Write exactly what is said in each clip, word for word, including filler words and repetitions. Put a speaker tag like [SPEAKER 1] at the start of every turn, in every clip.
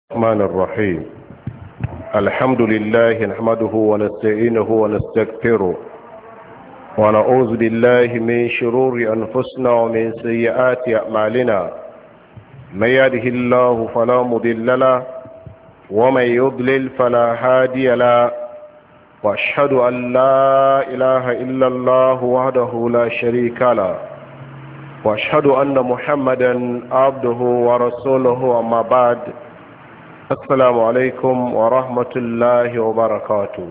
[SPEAKER 1] الرحمن الرحيم. الحمد لله نحمده ونستعينه ونستغفره ونعوذ بالله من شرور أنفسنا ومن سيئات أعمالنا. من يهده الله فلا مضل له ومن يضلل فلا هادي له، وأشهد أن لا إله إلا الله وحده لا شريك له، وأشهد أن محمدا عبده ورسوله. أما بعد، السلام عليكم ورحمة الله وبركاته.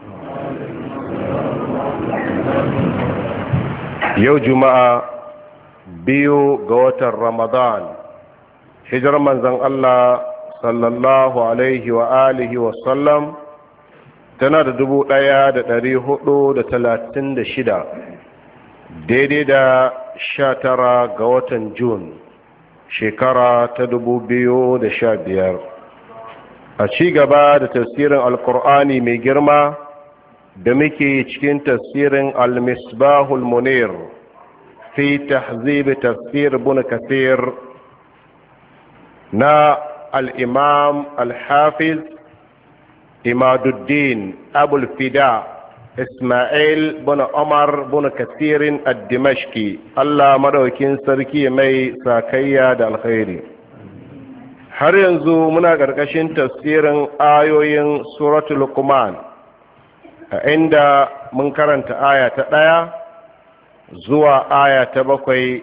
[SPEAKER 1] يوم جمعة بيو قوة رمضان، هجر من زن الله صلى الله عليه وآله وسلم tana da dubu ɗaya da ɗari hudu da talatin da shida, daidai da sha tara ga watan Jun shekara ta dubu biyu da sha biyar. A ci gaba da tafsirin alkur'ani mai girma da muke cikin tafsirin al-misbahul munir fi tahzib tafsir ibn kathir na al-imam al-hafiz imaduddin abul fida ismail bin umar bin kathirin ad-dimashqi. Allah madaukin sarki mai sakayya da alkhairi. Har yanzu muna ƙarƙashin tafsirin ayoyin suratul Luqman, a inda mun karanta aya ta ɗaya zuwa aya ta bakwai.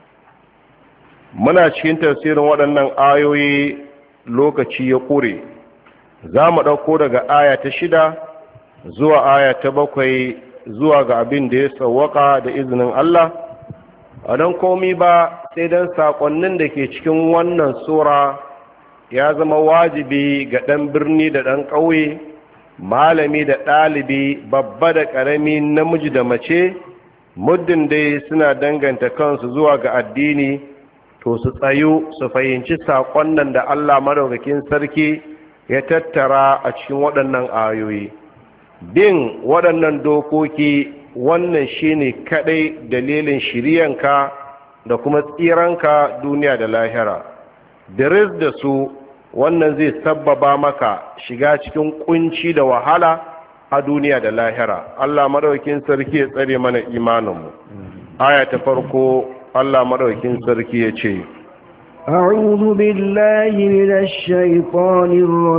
[SPEAKER 1] Muna cikin tafsirin waɗannan ayoyi, lokaci ya ƙure. Za mu ɗauko daga aya ta shida zuwa aya ta bakwai zuwa ga abin da ya sauwaka da izinin Allah, a don komi ba sai don saƙonnin da ke cikin wannan sura ya zama wajibi ga ɗan birni da ɗan ƙauye, malami da ɗalibi, babba da ƙarami, namiji da mace, muddin dai suna danganta kansu zuwa ga addini, to su tsayu su fahimci saƙon nan da Allah madaukakin sarki ya tattara a cikin waɗannan ayoyi. Bin waɗannan dokoki, wannan shine kaɗai dalilin shiriyanka da kuma tsiranka duniya da lahira. Diris da su, wannan zai sabbaba maka shiga cikin kunci da wahala a duniya da lahira. Allah madaukakin sarki ya tsare mana imaninmu. Aya ta farko, Allah madaukakin sarki ya ce,
[SPEAKER 2] أعوذ بالله من الشيطان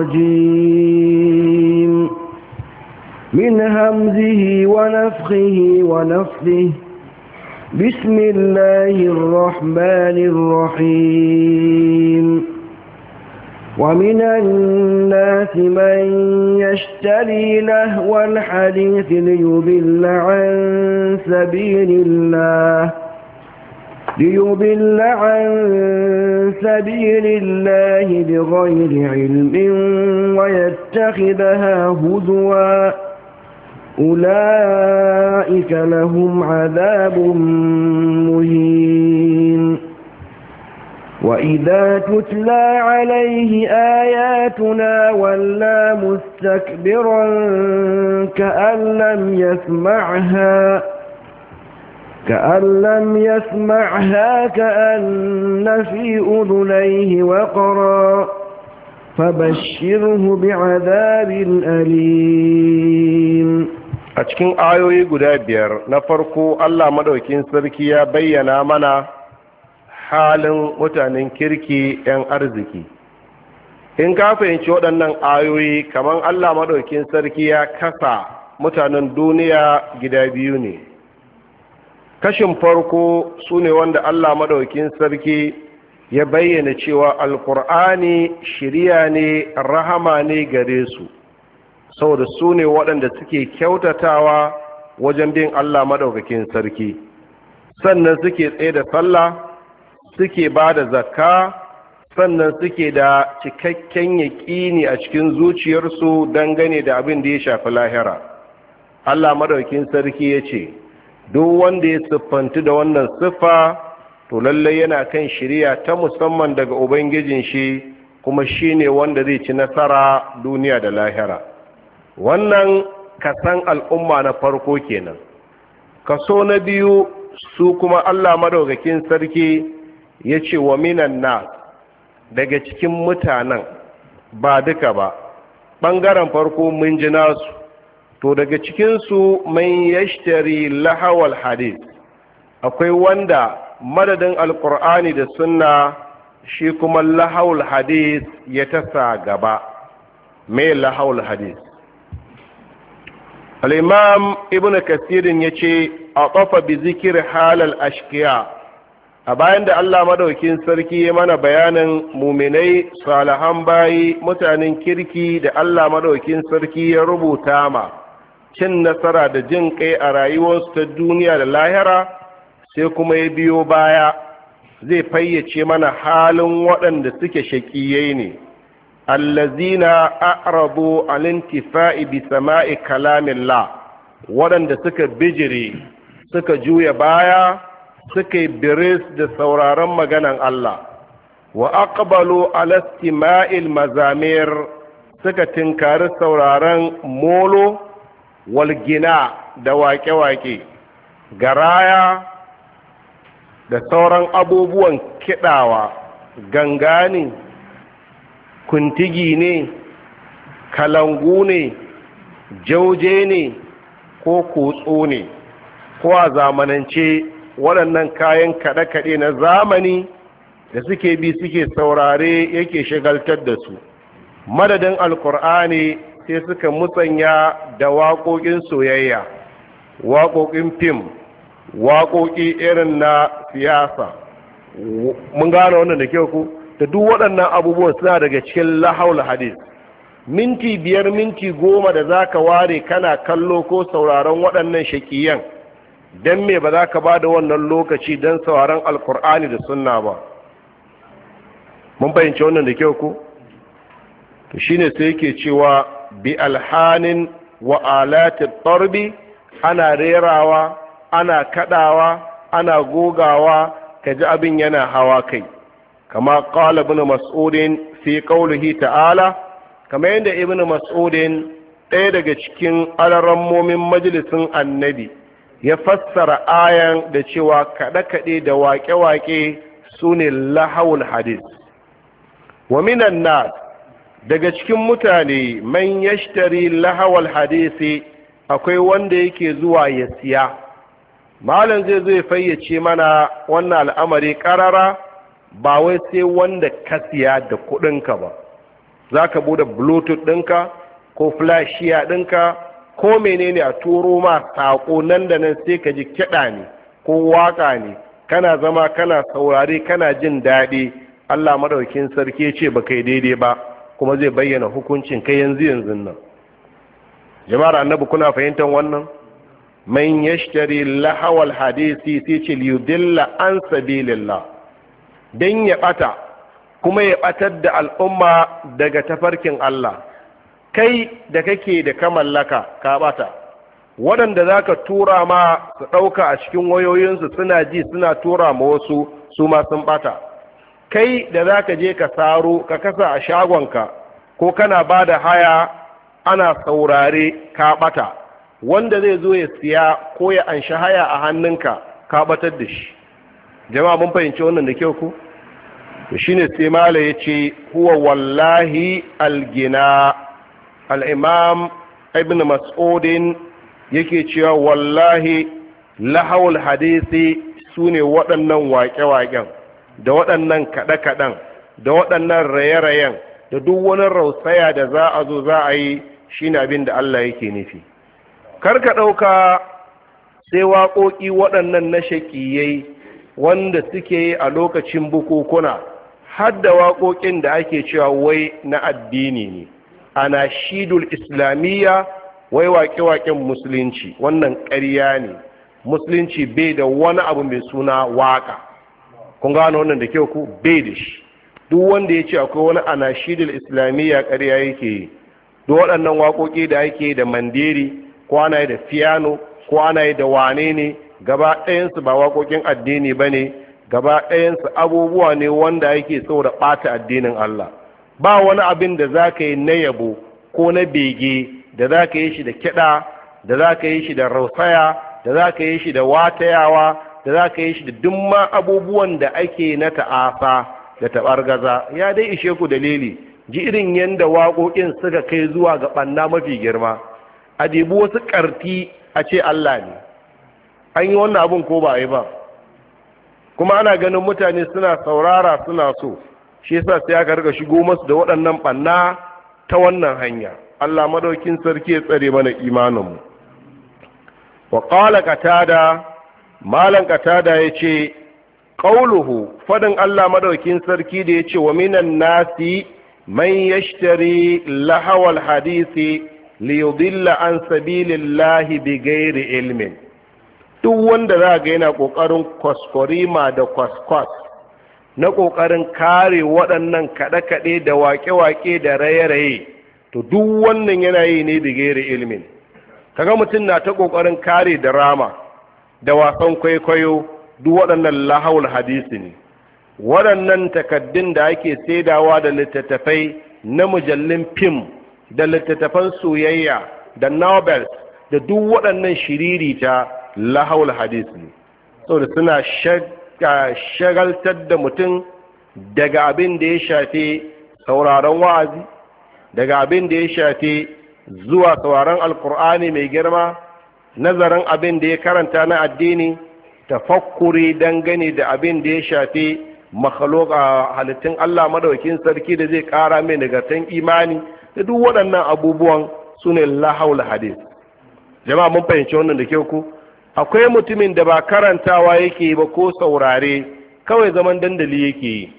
[SPEAKER 2] الرجيم من همزه ونفخه ونفثه بسم الله الرحمن الرحيم ومن الناس من يشتري لهو الحديث ليضل عن سبيل الله ليضل عن سبيل الله بغير علم ويتخذها هزوا أولئك لهم عذاب مهين وإذا تتلى عليه آياتنا ولى مستكبرا كأن لم يسمعها كأن لم يسمعها كأن في أذنيه وقرا فبشره بعذاب أليم.
[SPEAKER 1] a cikin ayoyi guda biyar na farko, Allah madaukin sarki ya bayyana mana halin mutanen kirki 'yan arziki. In ka fahimci waɗannan ayoyi, kamar Allah madaukin sarki ya kasa mutanen duniya gida biyu ne. Kashin farko su ne wanda Allah madaukin sarki ya bayyana cewa alkur'ani shiriya ne, rahama ne gare su, saboda su ne waɗanda suke kyautatawa wajen bin Allah madaukakin sarki, sannan suke tsaye da sallah, suke ba da zakka, sannan suke da cikakken yaƙini a cikin zuciyarsu dangane da abin da ya shafi lahira. Allah madaukakin sarki ya ce, duk wanda ya siffanti da wannan siffa, to lallai yana kan shiriya ta musamman daga ubangijin shi, kuma shine wanda zai ci nasara duniya da lahira. Wannan kasan al'umma na farko kenan. Kaso na biyu, su kuma Allah madaukakin sarki ya ce wa minan nas, daga cikin mutanen ba duka ba, ɓangaren farko mun ji nasu. To daga cikinsu man yashtari lahawal hadis, akwai wanda madadin alkur'ani da sunna shi kuma lahawul hadis ya tasa gaba. mai lahawul hadis? al'imam ibn kasirin ya ce a ƙafa bi zikir halal ashkiya, a bayan da Allah madaukin sarki ya mana bayanin muminai salihan bayi mutanen kirki da Allah madaukin sarki ya rubuta ma cin nasara da jin kai a rayuwarsu ta duniya da lahira, sai kuma ya biyo baya zai fayyace mana halin waɗanda suke shaƙiyai ne, allazina a'radu al-intifa'i bi sama'i kalamillah, waɗanda suka bijire suka juya baya suka yi biris da sauraron maganan Allah, wa aqbalu ala istima'il mazamir, suka tinkari sauraron molo walgina da wake-wake, garaya da sauran abubuwan kiɗawa, gangani, kuntigi ne, kalangu ne, jauje ne, ko kutso ne, ko a zamanance waɗannan kayan kaɗe-kaɗe na zamani da suke bi suke saurare yake shagaltar da su. Madadin alkur'ani sai suka musanya da waƙoƙin soyayya, waƙoƙin fim, waƙoƙi irin na siyasa. Mun gane wannan da kyau ku? Da duk waɗannan abubuwan suna daga cikin lahawul hadis. Minti biyar minti goma da za ka ware kana kallo ko sauraron waɗannan shaƙiyan, don me ba za ka ba da wannan lokaci don sauraron alkur'ani da sunna ba? Mun fahimci wannan da kyau ku? To shine sai yake cewa bi alhanin wa alati tarbi, ana rerawa, ana kadawa, ana gogawa, kaji abin yana hawa kai. Kama qala ibn mas'udin fi qawlihi ta'ala, kama yadda ibn mas'udin ɗaya daga cikin alarammomin majalisin annabi ya fassara ayan da cewa kaɗe-kaɗe da waƙe-waƙe su ne lahawul hadis. Wa minan nas, daga cikin mutane man yashtari lahawal hadisi, akwai wanda yake zuwa ya siya. Malam zai zo ya fayyace mana wannan al'amari ƙarara, ba wai sai wanda ka siya da kuɗinka ba. Za ka bude bluetooth ɗinka ko flashiya ɗinka ko menene a turo ma saƙo nan da nan sai ka ji kiɗa ne ko waƙa ne, kana zama kana saurare kana jin daɗi. Allah madaukin sarki ce ba kai daidai ba, kuma zai bayyana hukuncin kai yanzu yanzu nan. Jama'ar annabi kuna fahimtar wannan? Man yashtari lahawal hadisi sai ce liyudilla an sabilillah, dan ya bata kuma ya batar da al'umma daga tafarkin Allah. Kai da kake da ka mallaka ka bata, waɗanda za ka tura ma su ɗauka a cikin wayoyinsu suna ji suna tura ma wasu su ma sun bata. Kai da za ka je ka saro ka kasa a shagonka ko kana ba da haya ana saurare ka bata, wanda zai zo ya siya ko ya anshi haya a hannunka ka batar da shi. Jama'a mun fahimci wannan da kyau ku? To shine sai mala yace huwa wallahi algina. Al-imam ibn mas'udin yake cewa wallahi lahawul hadisi sune waɗannan waƙe-waƙen da waɗannan kaɗe-kaɗen da waɗannan raye-rayen da duk wani rausaya da za a zo za a yi, shine abin da Allah yake nufi. Kar ka ɗauka sai waƙoƙi waɗannan na shaƙiyai wanda suke yi a lokacin bukukuna, har da waƙoƙin da ake cewa wai na addini ne, ana shidul islamiyya, wai waƙe-waƙen musulunci. Wannan ƙarya ne. Musulunci bai da wani abu mai suna waƙa. Kun gano wannan da kyau ku? Bai da shi. Duk wanda ya ce akwai wani ana shidul islamiyya, ƙarya yake yi. Duk waɗannan waƙoƙi da ake da mandiri ko ana yi da fiyano ko ana yi da wane ne, gaba ɗayansu ba waƙoƙin addini ba ne, gaba ɗayansu abubuwa ne wanda yake saboda ɓata addinin Allah. Ba wani abin da za ka yi na yabo ko na bege da za ka yi shi da kiɗa, da za ka yi shi da rausaya, da za ka yi shi da watayawa, da za ka yi shi da dumma abubuwan da ake na ta'asa da taɓargaza. Ya dai ishe ku dalili, ji irin yanda waƙoƙin suka kai zuwa ga ɓanna mafi girma, a debi wasu ƙarti a ce Allah ne. An yi wannan abin ko ba a yi ba, kuma ana ganin mutane suna saurara suna so, shi yasa sai aka riga shigo masu da waɗannan ɓanna ta wannan hanya. Allah madaukin sarki ya tsare mana imaninmu. Wa qala qatada, malan qatada yace qauluhu, fadin Allah madaukin sarki da yace wa minan nasi man yashtari lahawal hadisi liyudilla an sabilillahi bighairi ilmin. Duk wanda za ga yana kokarin kwaskwarima da kwaskwas na kokarin kare waɗannan kaɗe-kaɗe da waƙe-waƙe da raye-raye, to duk wannan yana yi ne bighairi ilmin. Kaga mutum na ta kokarin kare drama da wasan kwaikwayo, duk waɗannan lahawul hadisi ne. Waɗannan takaddun da ake saidawa da littattafai na mujallin fim da littattafan soyayya da novels da duk waɗannan shiririta lahawul hadisi ne, saboda suna shagaltar da mutum daga abin da ya shafi sauraron wa'azi, daga abin da ya shafi zuwa sauraron alkur'ani mai girma, nazarin abin da ya karanta na addini, tafakkuri dangane da abin da ya shafi makhluk a halittun Allah madaukakin sarki da zai kara mai nagartan imani, da duk waɗannan abubuwan su ne lahawul hadis. Jama'a mun fahimci wannan da kyau ku? Akwai mutumin da ba karantawa yake ba ko saurare, kawai zaman dandali yake yi.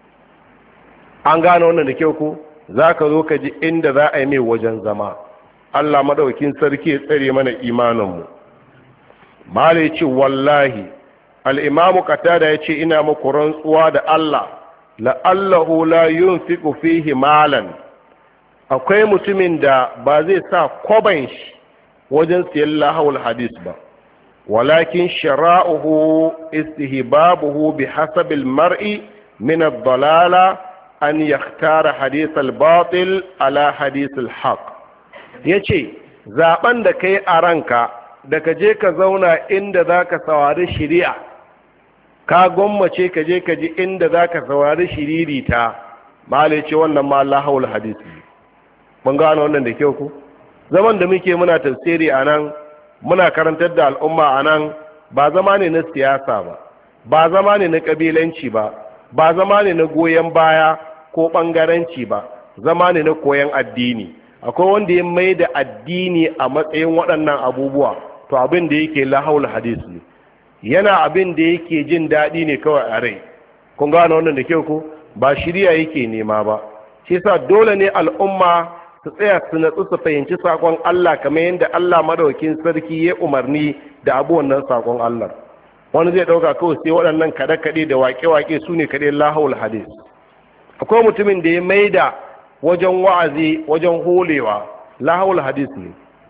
[SPEAKER 1] An gane wannan da kyau ku? Za ka zo ka ji inda za a yi mai wajen zama. Allah madaukakin sarki ya tsare mana imaninmu. Mala ya ce wallahi, al'imamu Qatada ya ce ina muku rantsuwa da Allah, la'allahu la yunfiqu fihi malan. Akwai mutumin da ba zai sa kwaban shi wajen siyan lahawul hadis ba, walakin shara'uhu istihbabuhu bi hasabil mar'i min ad-dalala an yakhtara hadith al-batil ala hadith al-haq. Yace zaben da kai a ranka da ka je ka zauna inda zaka saurari shari'a, ka gwammace ka je ka ji inda zaka saurari shiririta, malai ce wannan ma lahawul hadith. Mun gano wannan da kyau ku? Zaman da muke muna tafsiri a nan, muna karantar da al'umma a nan, ba zama ne na siyasa ba, ba zama ne na ƙabilanci ba, ba zama ne na goyon baya ko ɓangaranci ba, zama ne na koyon addini. Akwai wanda ya mai da addini a matsayin waɗannan abubuwa, to abin da yake lahawul hadis ne, yana abin da yake jin daɗi ne kawai a rai. Kun gano wannan da kyau ku? Ba shirya yake nema ba. Shi sa dole ne al'umma su tsaya su natsu su fahimci sakon Allah kamar yadda Allah madaukakin sarki ya umarni da abu wannan sakon Allah. Wani zai dauka kawai sai waɗannan kaɗe-kaɗe da waƙe-waƙe su ne kaɗai lahawul hadis. Akwai mutumin da ya maida wajen wa'azi wajen holewa lahawul hadis ne.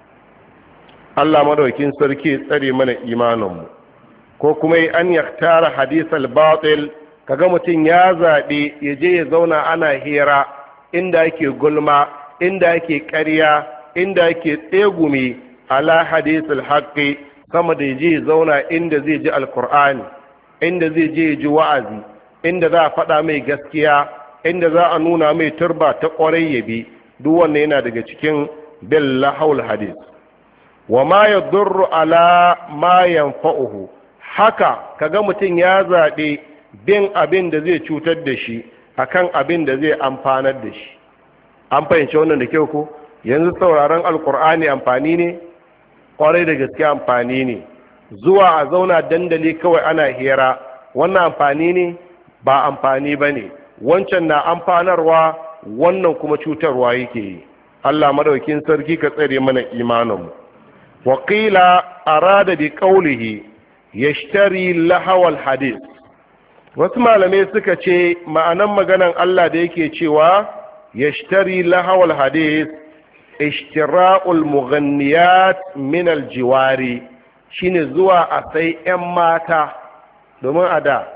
[SPEAKER 1] Allah madaukakin sarki ya tsare mana imaninmu. Ko kuma an yaktara hadisal batil, kaga mutum ya zaɓe ya je ya zauna ana hira inda ake gulma, inda ake ƙarya, inda ake tsegumi ala hadisul haqqi, sama da je zauna inda zai ji alkur'ani, inda zai je ji wa'azi, inda za a faɗa mai gaskiya, inda za a nuna mai turba ta ƙwarai yabi. Duk wannan yana daga cikin bil lahawul hadis. Wa ma yadurru ala ma yanfa'uhu, haka kaga mutum ya zaɓe bin abin da zai cutar da shi akan abin da zai amfanar da shi. An fahimci wannan da kyau ko? Yanzu sauraron alkur'ani amfani ne? Kwarai da gaske amfani ne. Zuwa a zauna dandali kawai ana hira, wannan amfani ne? Ba amfani ba ne. Wancan na amfanarwa, wannan kuma cutarwa yake yi. Allah madaukin sarki ka tsare mana imaninmu. Waƙila arada bi qawlihi yashtari lahawal hadith. Wasu malamai suka ce ma'anan maganan Allah da yake cewa yashtari lahawal hadith ishtira'ul mughanniyat min aljiwari, shine zuwa a sai 'yan mata. Domin a da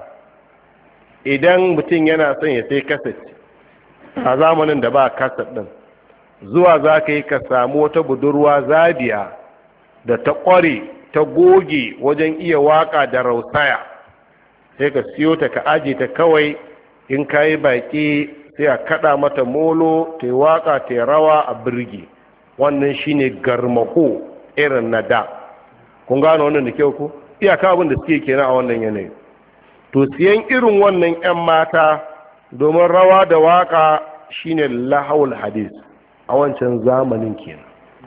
[SPEAKER 1] idan mutum yana son ya sai kaset a zamanin da ba kaset din, zuwa za ka yi ka samu wata budurwa zabiya da ta ƙware ta goge wajen iya waka da rausaya, sai ka siyo ta ka aje ta kawai, in ka yi baƙi sai a kada mata molo ta yi waka ta yi rawa a birge. Wannan shine garmako irin na da. Kun gano wannan da kyau ko? Iyaka abin da suke kenan a wannan yanayi. To siyan irin wannan 'yan mata domin rawa da waka shine lahawul hadis a wancan zamanin kenan.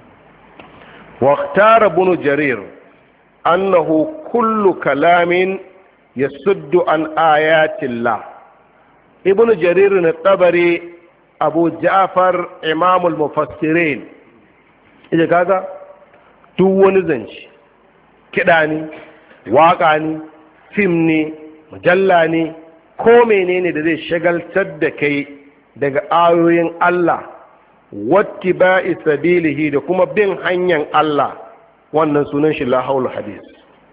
[SPEAKER 1] waqtara ibn jarir annahu kullu kalamin yasuddu an ayatillah. ibn jarir na tabari abu ja'far imamul mufassirin ije kaga duk wani zance kiɗa ne, waƙa ne, fim ne, mujalla ne, ko menene da zai shagaltar da kai daga ayoyin Allah, wattiba'i sabilihi da kuma bin hanyar Allah, wannan sunan shi la haul hadis.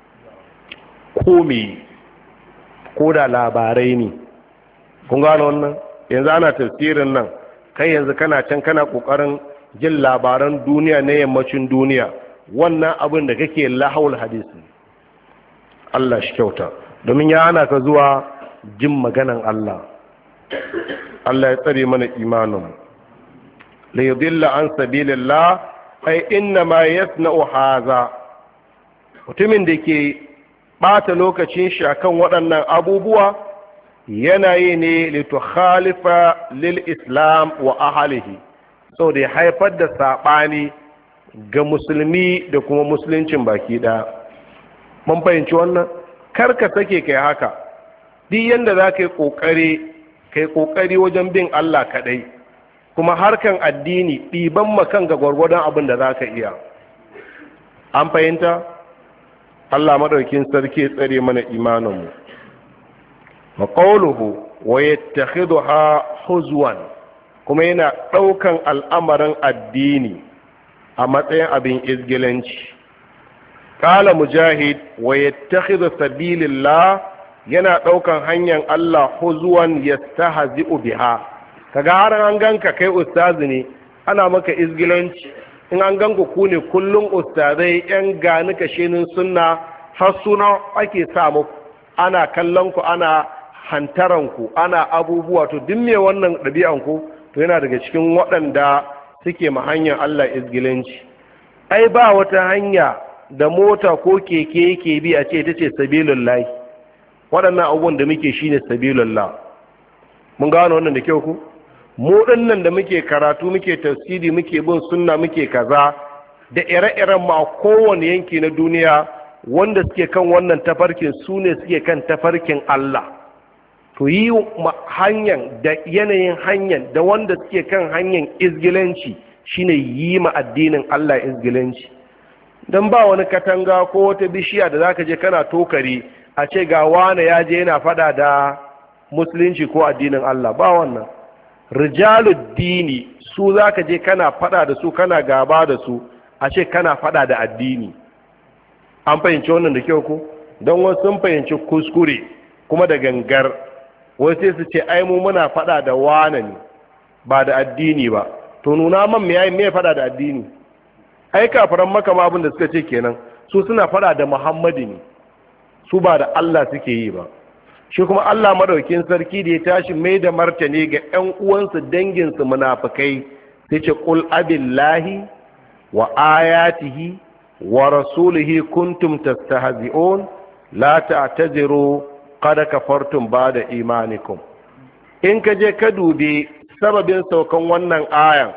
[SPEAKER 1] Ko me, ko da labarai ne, kun gano wannan? Yanzu ana tafsirin nan, kai yanzu kana can kana kokarin jin labaran duniya na yammacin duniya, wannan abin da kake lahaul hadisi. Allah shi kyauta domin ya hana ka zuwa jin maganan Allah. Allah ya tsare mana imanin. la yudilla an sabilillah ay inna ma yasna'u hadha. Mutumin da ke bata lokacin shi akan waɗannan abubuwa yana yi ne litukhalifa lil islam wa ahlihi, saboda ya haifar da sabani ga musulmi da kuma musuluncin baki ɗaya. Mun fahimci wannan? Kar ka sake kai haka. Duk yanda za ka yi ƙoƙari kai ƙoƙari wajen bin Allah kaɗai, kuma harkan addini ɗiban makan ga gwargwadon abin da za ka iya. An fahimta? Allah maɗaukin sarki tsare mana imaninmu. wa qawluhu wa yattakhidha huzwan, kuma yana ɗaukan al'amarin addini a matsayin abin izgilanci. Kala mujahid wa yattakhidhu sabilillah, yana daukan hanyar Allah huzwan yastahzi'u biha. Kaga har an ganka kai ustazi ne, ana maka izgilanci. In an ganku ku ne kullun ustazai yan gani kashenin sunna, har suna ake sa muku, ana kallon ku, ana hantaran ku, ana abubuwa. To duk me wannan ɗabi'an ku to yana daga cikin waɗanda suke ma hanyar Allah izgilanci. Ai ba wata hanya da mota ko keke yake bi a ce ita ce sabilullahi. Waɗannan abubuwan da muke shine sabilullah. Mun gano wannan da kyau ku? Mu dinnan da muke karatu, muke tafsiri, muke bin sunna, muke kaza, da ire-iren mu a kowane yanki na duniya wanda suke kan wannan tafarkin su ne suke kan tafarkin Allah. To yi hanyar da yanayin hanyar da wanda suke kan hanyar izgilanci shine yi ma addinin Allah izgilanci. Don ba wani katanga ko wata bishiya da zaka je kana tokari a ce ga wani ya je yana fada da musulunci ko addinin Allah, ba wannan. Rijaluddini su zaka je kana fada da su, kana gaba da su, a ce kana fada da addini. An fahimci wannan da kyau ko? Don wasu sun fahimci kuskure kuma da gangar, wasu sai su ce ai mu muna fada da wane ne ba da addini ba. To nuna man me yayi me fada da addini? Ai kafiran Makka ma abin da suka ce kenan, su suna fada da Muhammadu ne, su ba da Allah suke yi ba. Shi kuma Allah madaukin sarki da ya tashi mai da martani ga ƴan uwansu danginsu munafikai, sai ce qul abillahi wa ayatihi wa rasulihi kuntum tastahzi'un la ta'taziru qad kafartum ba'da imanikum. In ka je ka dubi sababin saukan wannan ayan,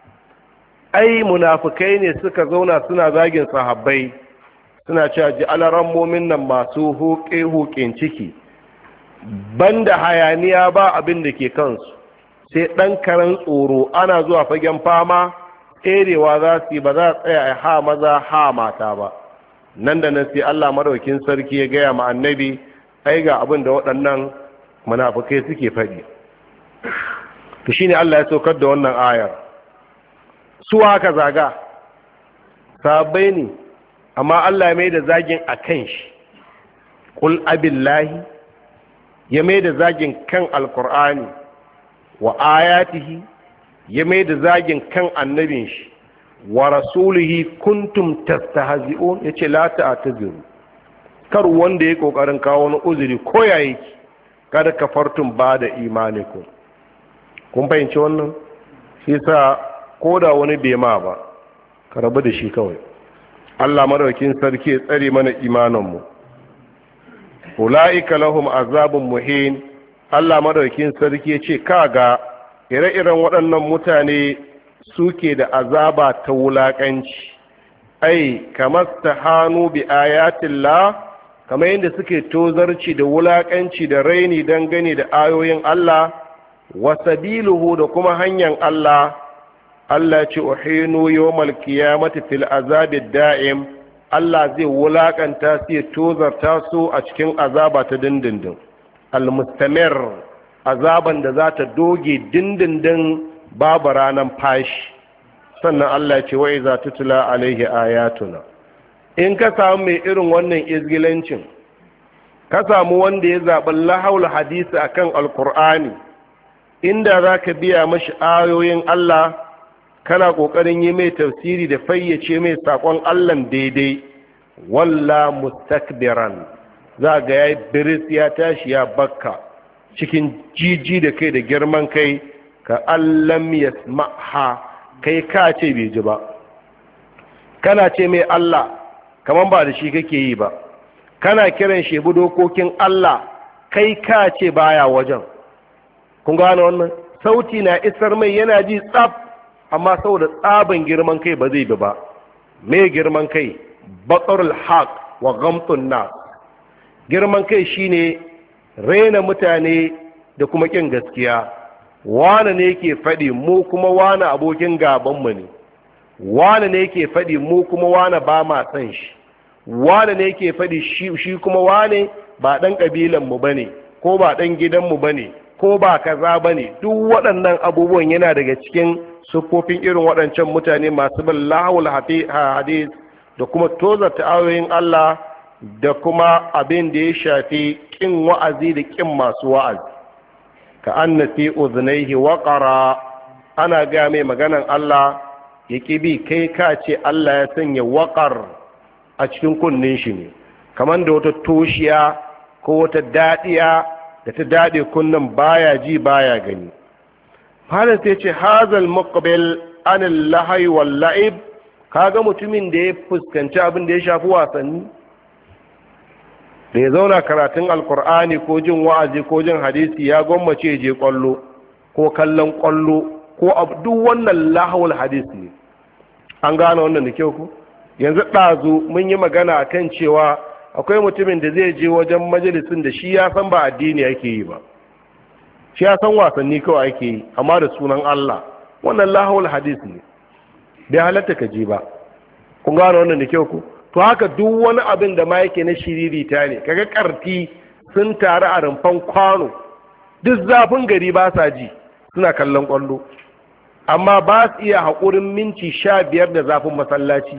[SPEAKER 1] ai munafikai ne suka zauna suna zagin sahabbai, suna cewa ji alaran mumin nan masu huƙe-huƙen ciki, banda hayaniya ba abin da ke kansu, sai ɗan karen tsoro. Ana zuwa fagen fama tserewa za su yi, ba za a tsaya a ha maza ha mata ba. Nan da nan sai Allah madaukin sarki ya gaya ma annabi, ai ga abin da waɗannan munafikai suke faɗi. To shine Allah ya saukar da wannan ayar. Su haka zaga sahabbai ne, amma Allah ya mai da zagin a kan shi. Qul abillahi, ya mai da zagin kan alkur'ani, wa ayatihi, ya mai da zagin kan annabin shi, wa rasulihi kuntum tastahzi'un, yace la ta'taziru. Kar wanda ya kokarin kawo wani uzuri ko ya yake, kada kafartum ba da imanikum. kun fahimci wannan shi sa ko da wani bai ma ba ka rabu da shi kawai. Allah madaukin sarki ya tsare mana imaninmu. Ula'ika lahum azabun muhin. Allah madaukin sarki ya ce kaga ire-iren waɗannan mutane suke da azaba ta wulaƙanci. Ai kamar ta hannu bi ayatillah, kamar yadda suke tozarci da wulaƙanci da raini dangane da ayoyin Allah, wa sabiluhu da kuma hanyar Allah. Allah ce uhinu yawmal qiyamati fil azabid da'im. Allah zai wulakanta su ya tozarta su a cikin azaba ta dindindin al-mustamir, azaban da za ta doge dindindin babu ranan fashi. Sannan Allah ce wa iza tutla alaihi ayatuna, in ka samu mai irin wannan izgilancin, ka samu wanda ya zaɓi lahaul hadisi akan alkur'ani, inda za ka biya mashi ayoyin Allah kana ƙoƙarin yi mai tafsiri da fayyace mai saƙon Allah daidai, walla mustakbiran, za ga ya biris ya tashi ya bakka cikin jiji da kai da girman kai, ka allam yasma'ha, kai ka ce bai ji ba, kana ce mai Allah kaman ba da shi kake yi ba, kana kiran shi bi dokokin Allah kai ka ce baya wajen. Kun gane wannan? Sauti na isar mai yana ji tsaf, amma saboda tsaban girman kai ba zai bi ba. Me girman kai? Batsarul haq wa ghamtun nas. Girman kai shine raina mutane da kuma kin gaskiya. Wane ne yake faɗi mu kuma wane abokin gaban mu ne. Wane ne yake faɗi mu kuma wane ba ma san shi. Wane ne yake faɗi shi kuma wane ba ɗan ƙabilan mu bane ko ba ɗan gidan mu bane ko ba kaza bane. Duk waɗannan abubuwan yana daga cikin siffofin irin waɗancan mutane masu bin lahul hadis da kuma tozarta ayoyin Allah da kuma abin da ya shafi kin wa'azi da kin masu wa'azi. Ka anna fi udhnayhi waqara, ana ga mai maganan Allah ya bi kai ka ce Allah ya sanya waƙar a cikin kunnin shi ne, kamar da wata toshiya ko wata daɗiya da ta daɗe kunnan baya ji baya gani. Halin sai ce hazal muqbil anil lahi wal la'ib, kaga mutumin da ya fuskanci abin da ya shafi wasanni, da ya zauna karatun alkur'ani ko jin wa'azi ko jin hadisi, ya gwammace je kwallo ko kallon kwallo ko duk wannan lahawul hadis ne. An gane wannan da kyau ku? Yanzu ɗazu mun yi magana a kan cewa akwai mutumin da zai je wajen majalisin da shi ya san ba addini ake yi ba, shi ya san wasanni kawai ake yi, amma da sunan Allah. Wannan lahawul hadis ne, bai halatta ka je ba. Kun gane wannan da kyau ku? To haka duk wani abin da ma yake na shiririta ne, kaga karti sun taru a rumfan kwano, duk zafin gari ba sa ji, suna kallon kwallo, amma ba su iya haƙurin minti sha biyar da zafin masallaci.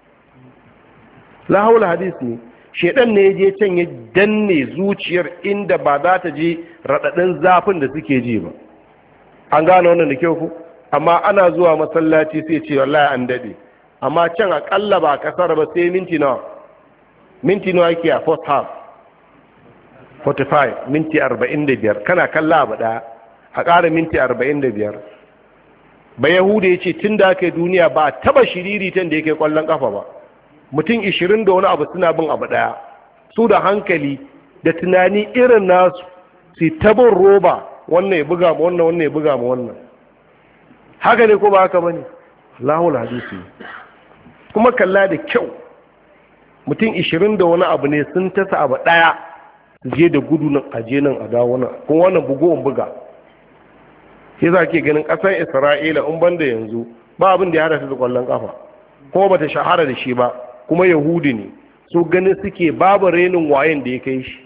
[SPEAKER 1] La haula hadis ne, shedan ne je can ya danne zuciyar inda ba za ta je raɗaɗin zafin da suke ji ba. An gane wannan da kyau ku? Amma ana zuwa masallaci sai ce wallahi an daɗe, amma can akalla ba kasar ba sai minti nawa, minti nawa yake a first half forty-five, minti arba'in da biyar, kana kalla abu ɗaya a ƙara minti arba'in da biyar. Ba yahuda ya ce tun da aka yi duniya ba a taba shiriritan da yake kwallon kafa ba, mutum ishirin da wani abu suna bin abu ɗaya, su da hankali da tunani irin nasu su tabin roba, wannan ya buga ma wannan, wannan ya buga ma wannan. Haka ne ko ba haka ba ne? Allahul hadisi. Kuma kalla da kyau, mutum ishirin da wani abu ne sun tasa abu ɗaya, su je da gudu nan aje nan a dawo nan, kuma wannan bugon buga. Sai za ke ganin ƙasar Isra'ila in banda yanzu ba abin da ya hada su da ƙwallon ƙafa, kuma bata shahara da shi ba, kuma Yahudi ne, su ganin suke babu renin wayen da ya kai shi.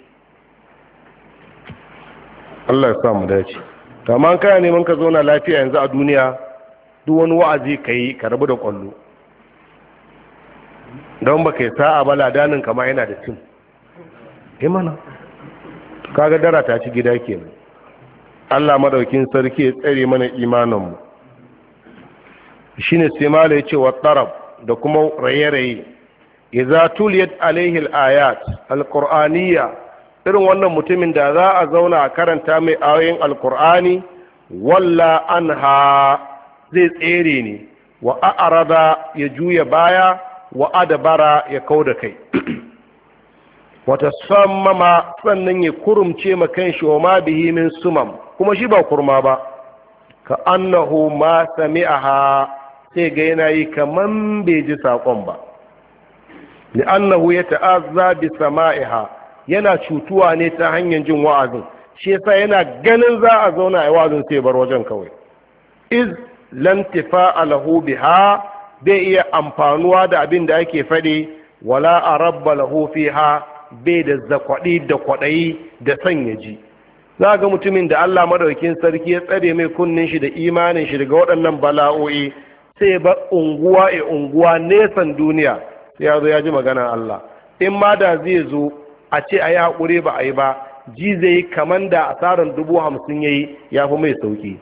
[SPEAKER 1] Allah ya sa mu dace. To amma kana neman ka zauna lafiya yanzu a duniya, duk wani wa'azi ka yi ka rabu da ƙwallo, don ba ka yi sa'a ba ladanin kama yana da cin imana, kaga dara ta ci gida kenan. Allah madaukin sarki ya tsare mana imaninmu. Shine sai mala yace wa tarab da kuma raye-raye, idza tuliyat alaihi alayat alqur'aniyya, irin wannan mutumin da za a zauna a karanta mai ayoyin alqur'ani walla anha zai tsere ne, wa a'rada ya juya baya, wa adabara ya kauda kai. Wata sammama sannan ya kurumce ma kanshi wa ma bihi min sumam, kuma shi ba kurma ba, ka annahu ma sami'aha, sai ga yana yi kaman bai ji saƙon ba. li'annahu yata'azza bi sama'iha, yana cutuwa ne ta hanyar jin wa'azin, shi yasa yana ganin za a zauna a wa'azin sai bar wajen kawai. iz lam tifa'a lahu biha, bai iya amfanuwa da abin da ake faɗi, wala arabba lahu fiha, bai da zakwaɗi da kwaɗayi da sanya ji. za ga mutumin da Allah madaukakin sarki ya tsare mai kunnin shi da imanin shi daga waɗannan bala'o'i, sai ba unguwa e unguwa nesan duniya sai ya zo ya ji magana Allah. in ma da zai zo a ce a yi haƙuri ba a yi ba, ji zai yi kaman da asarar dubu hamsin ya yi ya fi mai sauki.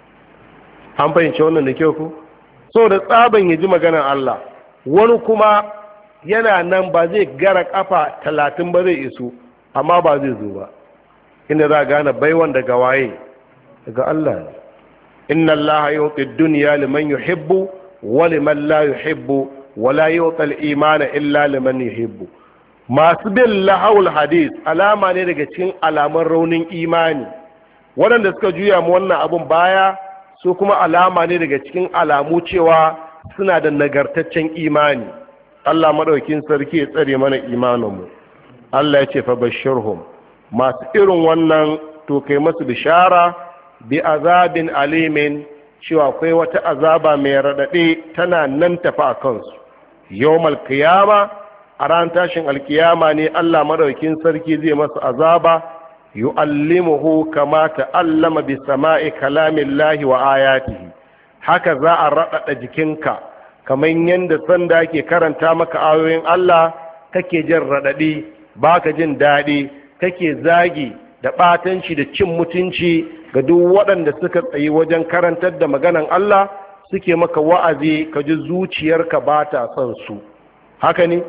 [SPEAKER 1] an fahimci wannan da kyau ku? so da tsaban ya ji maganar Allah. wani kuma yana nan ba zai gara kafa talatin ba zai iso, amma ba zai zo ba. inda za a gane baiwan daga waye, daga Allah ne. inna Allah yu'ti ad-dunya liman yuhibbu wa liman la yuhibbu wa la yu'ti al-imana illa liman yuhibbu. masu bin lahawul hadis alama ne daga cikin alaman raunin imani. waɗanda suka juya mu wannan abun baya su kuma alama ne daga cikin alamu cewa suna da nagartaccen imani. Allah madaukin sarki ya tsare mana imaninmu. Allah ya ce fa bashirhum, masu irin wannan to kai masu bishara bi azabin alimin, cewa akwai wata azaba mai raɗaɗe tana nan tafi a kansu. yawmal qiyama, a ran tashin alkiyama ne Allah madaukin sarki zai masa azaba. yu'allimuhu kama ta'allama bi sama'i kalamillahi wa ayatihi, haka za a raɗaɗa jikinka kamar yadda sanda ake karanta maka ayoyin Allah kake jin raɗaɗi, baka jin daɗi, kake zagi da ɓatanci da cin mutunci ga duk waɗanda suka tsayi wajen karantar da maganan Allah, suke maka wa'azi ka ji zuciyarka ba ta son su. haka ne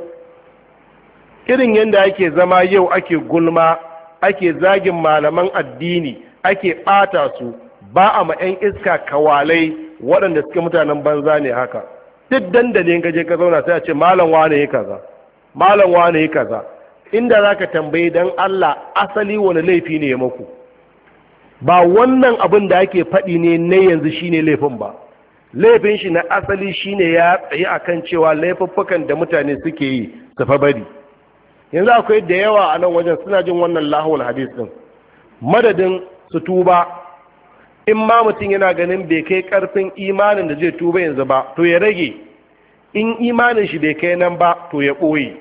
[SPEAKER 1] irin yadda ake zama yau ake gulma, ake zagin malaman addini, ake ɓata su, ba a ma 'yan iska kawalai waɗanda suke mutanen banza ne. haka duk dandalin gaje ka zauna sai a ce malam wane ya kaza, malam wane ya kaza. inda za ka tambayi don Allah asali wani laifi ne ya maku, ba wannan abin da ake faɗi ne na yanzu shine laifin ba. laifin shi na asali shine ya tsaye akan cewa laifuffukan da mutane suke yi su fa bari. yanzu akwai da yawa a nan wajen suna jin wannan lahawul hadis din, madadin su tuba. in ma mutum yana ganin bai kai karfin imanin da zai tuba yanzu ba, to ya rage. in imanin shi bai kai nan ba, to ya ɓoye.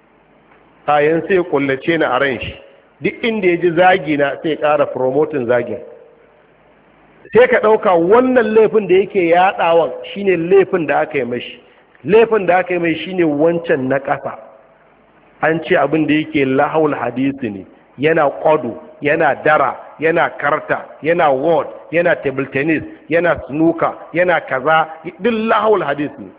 [SPEAKER 1] kayan sai kullace na a ran shi, duk inda ya ji zagi na sai ƙara promotin zagin. sai ka ɗauka wannan laifin da yake yaɗawan shine laifin da aka yi mashi, laifin da aka yi mai shine wancan na ƙasa. an ce abin da yake lahawul hadisi ne, yana ƙwado, yana dara, yana karta, yana word, yana table tennis, yana snooker, yana kaza, duk lahawul hadisi ne.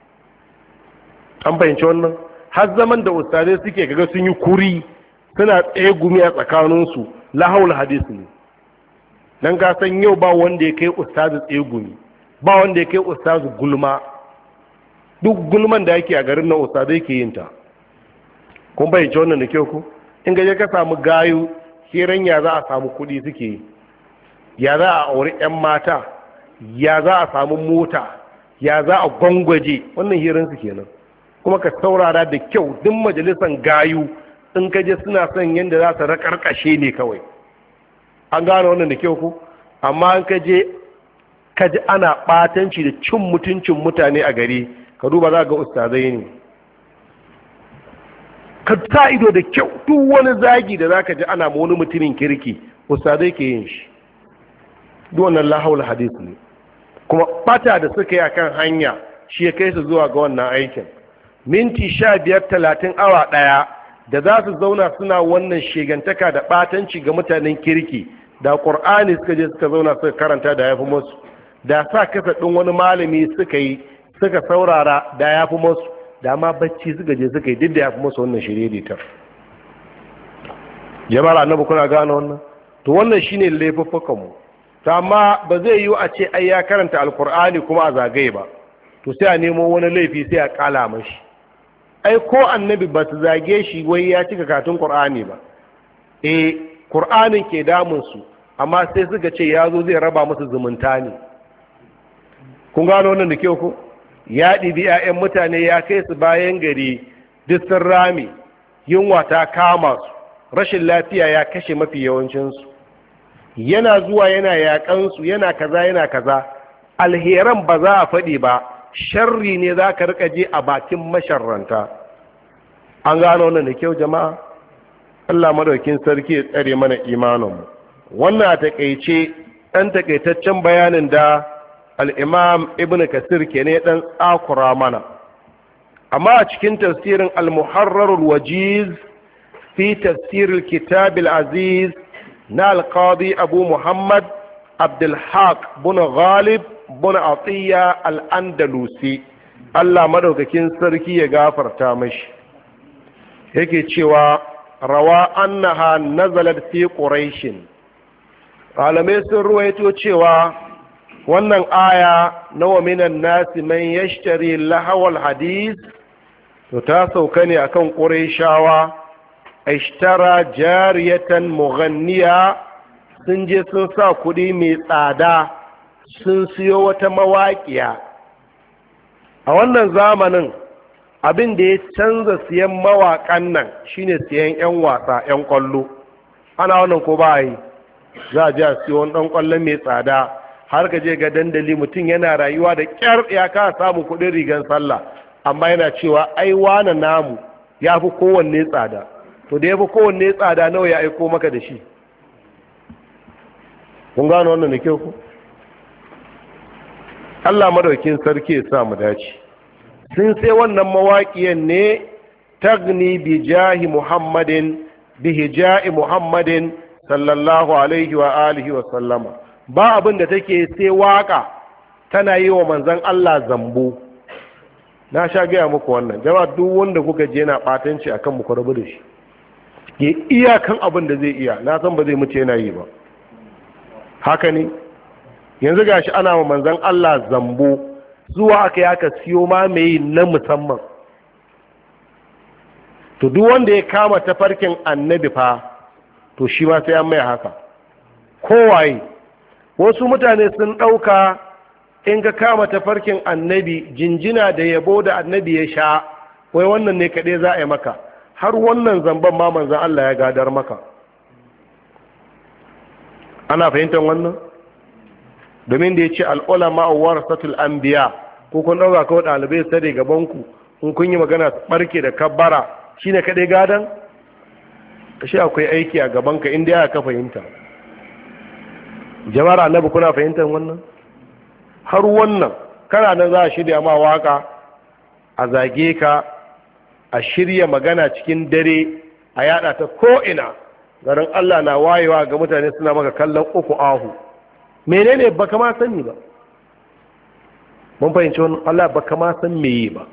[SPEAKER 1] an fahimci wannan? har zaman da ustazai suke kaga sun yi kuri, suna tsaye gumi a tsakaninsu, lahawul hadisi ne. dan ka san yau ba wanda ya kai ustazu tsaye gumi, ba wanda ya kai ustazu gulma. duk gulman da yake a garin nan ustazai ke yin ta. kun bayyance wannan da kyau ku? in gaje ka samu gayu, hiran ya za a samu kuɗi suke yi, ya za a auri 'yan mata, ya za a samu mota, ya za a gwangwaje, wannan hiran su kenan. kuma ka saurara da kyau, duk majalisan gayu in ka je suna son yadda za su rakarkashe ne kawai. an gane wannan da kyau ku? amma an ka je ka ji ana ɓatanci da cin mutuncin mutane a gari, ka duba za ga ustazai ne. ka sa ido da kyau, duk wani zagi da za ka ji ana ma wani mutumin kirki, ustazai ke yin shi. duk wannan lahawul hadis ne. kuma ɓata da suka yi akan hanya shi ya kai su zuwa ga wannan aikin. minti sha biyar talatin awa ɗaya da za su zauna suna wannan shegantaka da ɓatanci ga mutanen kirki, da ƙur'ani suka je suka zauna suka karanta da ya fi masu, da sa kasa ɗin wani malami suka yi suka saurara da ya fi masu, da ma bacci suka je suka yi duk da ya fi masu wannan shirye-ditar. jama'ar annabi kuna gane wannan? to wannan shine laifuffukanmu. ta amma ba zai yi a ce ai ya karanta alkur'ani kuma a zagaye ba, to sai a nemo wani laifi sai a kala mashi. Ai ko annabi ba su zage shi wai ya cika katun qur'ani ba, eh qur'anin ke damun su amma sai suka ce ya zo zai raba musu zumunta ne. Kun gano wannan da kyau ko? Ya ɗibi 'ya'yan mutane ya kai su bayan gari duk sun rame, yunwa ta kama su, rashin lafiya ya kashe mafi yawancinsu, yana zuwa yana yaƙansu yana kaza yana kaza. Alheran ba za a faɗi ba, sharri ne za ka rika je a bakin masharranta. An gano wannan da kyau jama'a? Allah madaukin sarki ya tsare mana imaninmu. Wannan a taƙaice ɗan taƙaitaccen bayanin da al'imam ibn kasir ke ne ɗan tsakura mana. Amma a cikin tafsirin al-muharrarul wajiz fi tafsiril kitabil aziz na alƙadi abu muhammad abdulhaq bin ghalib bin atiyya al'andalusi, Allah madaukakin sarki ya gafarta mashi, yake cewa rawa annaha nazalat fi quraishin. Malamai sun ruwaito cewa wannan aya na wa minan nasi man yashtari lahawal hadith to ta sauka ne akan quraishawa. Ishtara jariyatan mughanniya, sun je sun sa kuɗi mai tsada sun siyo wata mawaƙiya. A wannan zamanin abin da ya canza siyan mawaƙan nan shine siyan 'yan wasa 'yan ƙwallo. Ana wannan ko ba yi, za a ji a siyo wani ɗan ƙwallo mai tsada, har ka je ga dandali mutum yana rayuwa da ƙyar ya ka samun kuɗin rigan sallah, amma yana cewa ai wane namu ya fi kowanne tsada. To da ya fi kowanne tsada nawa ya aiko maka da shi? Kun gano wannan da kyau ku? Allah madaukin sarki ya sa mu dace. Sun sai wannan mawaƙiyan ne tagni bi jahi Muhammadin bi hija'i Muhammadin sallallahu alaihi wa alihi wa sallama. Ba abin da take sai waka tana yi wa manzon Allah zambo. Na sha gaya muku wannan. Jama'a duk wanda kuka je na batanci akan mu rabu da shi. Ya iyakan abin da zai iya, na san ba zai mutu yana yi ba. Haka ne yanzu gashi ana wa manzon Allah zambo, zuwa aka yaka siyo ma mai na musamman. To duk wanda ya kama tafarkin annabi fa, to shi ma sai an mai haka. Kowaye wasu mutane sun ɗauka in ka kama tafarkin annabi, jinjina da yabo da annabi ya sha, wai wannan ne kaɗai za a yi maka. Har wannan zamban ma manzan Allah ya gadar maka. Ana fahimtar wannan? Domin da ya ce al'ulama warasatul anbiya, ko kun ɗauka kawai ɗalibai sare gabanku, in kun yi magana ɓarke da kabbara, shi ne kaɗai gadan? Shi akwai aiki a gabanka inda ya ka fahimta. Jama'ar annabi kuna fahimtar wannan? Har wannan, kana nan za a shirya ma waka, a zage ka, a shirya magana cikin dare, a yada ta ko'ina, garin Allah na wayewa ga mutane suna maka kallon uku ahu. Menene baka ma sani ba? Mun fahimci wannan, Allah baka ma san meye ba.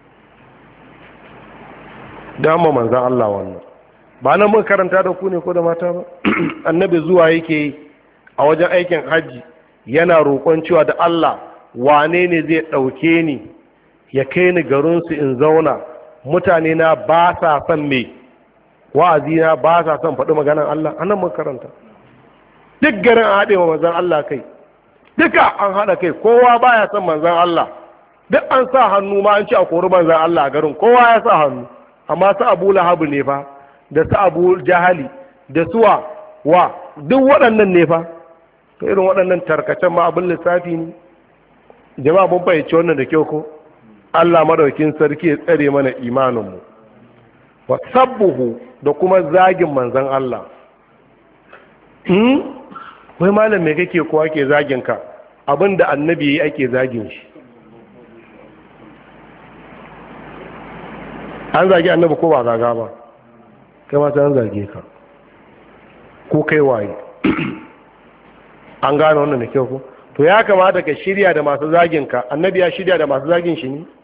[SPEAKER 1] Dama manzan Allah wannan. Ba nan mun karanta da ku ne ko da mata ba? Annabi zuwa yake a wajen aikin hajji yana roƙon cewa da Allah wane ne zai ɗauke ni ya kai ni garinsu in zauna. Mutane na ba sa son me wa'azi na ba sa son faɗi maganan Allah. Annan mun karanta duk garin an haɗe wa manzan Allah kai, duka an haɗa kai, kowa baya son manzan Allah, duk an sa hannu ma an ci a kori manzan Allah a garin, kowa ya sa hannu, amma su Abu Lahabu ne fa, da su Abu Jahali da suwa wa duk waɗannan ne fa. To irin waɗannan tarkacen ma abin lissafi ne. Jama'a mun fahimci wannan da kyau ko? Allah madaukin sarki ya tsare mana imaninmu. Wa sabbuhu, da kuma zagin manzan Allah. Hmm? Wai malam me kake kowa ke zagin ka? Abinda annabi yayi ake zagin shi. An zagi annabi ko ba zaga ba? Kai ma sai an zage ka. Ko kai waye? An gane wannan da kyau ko? To ya kamata ka shirya da masu zagin ka. Annabi ya shirya da masu zagin shi ne?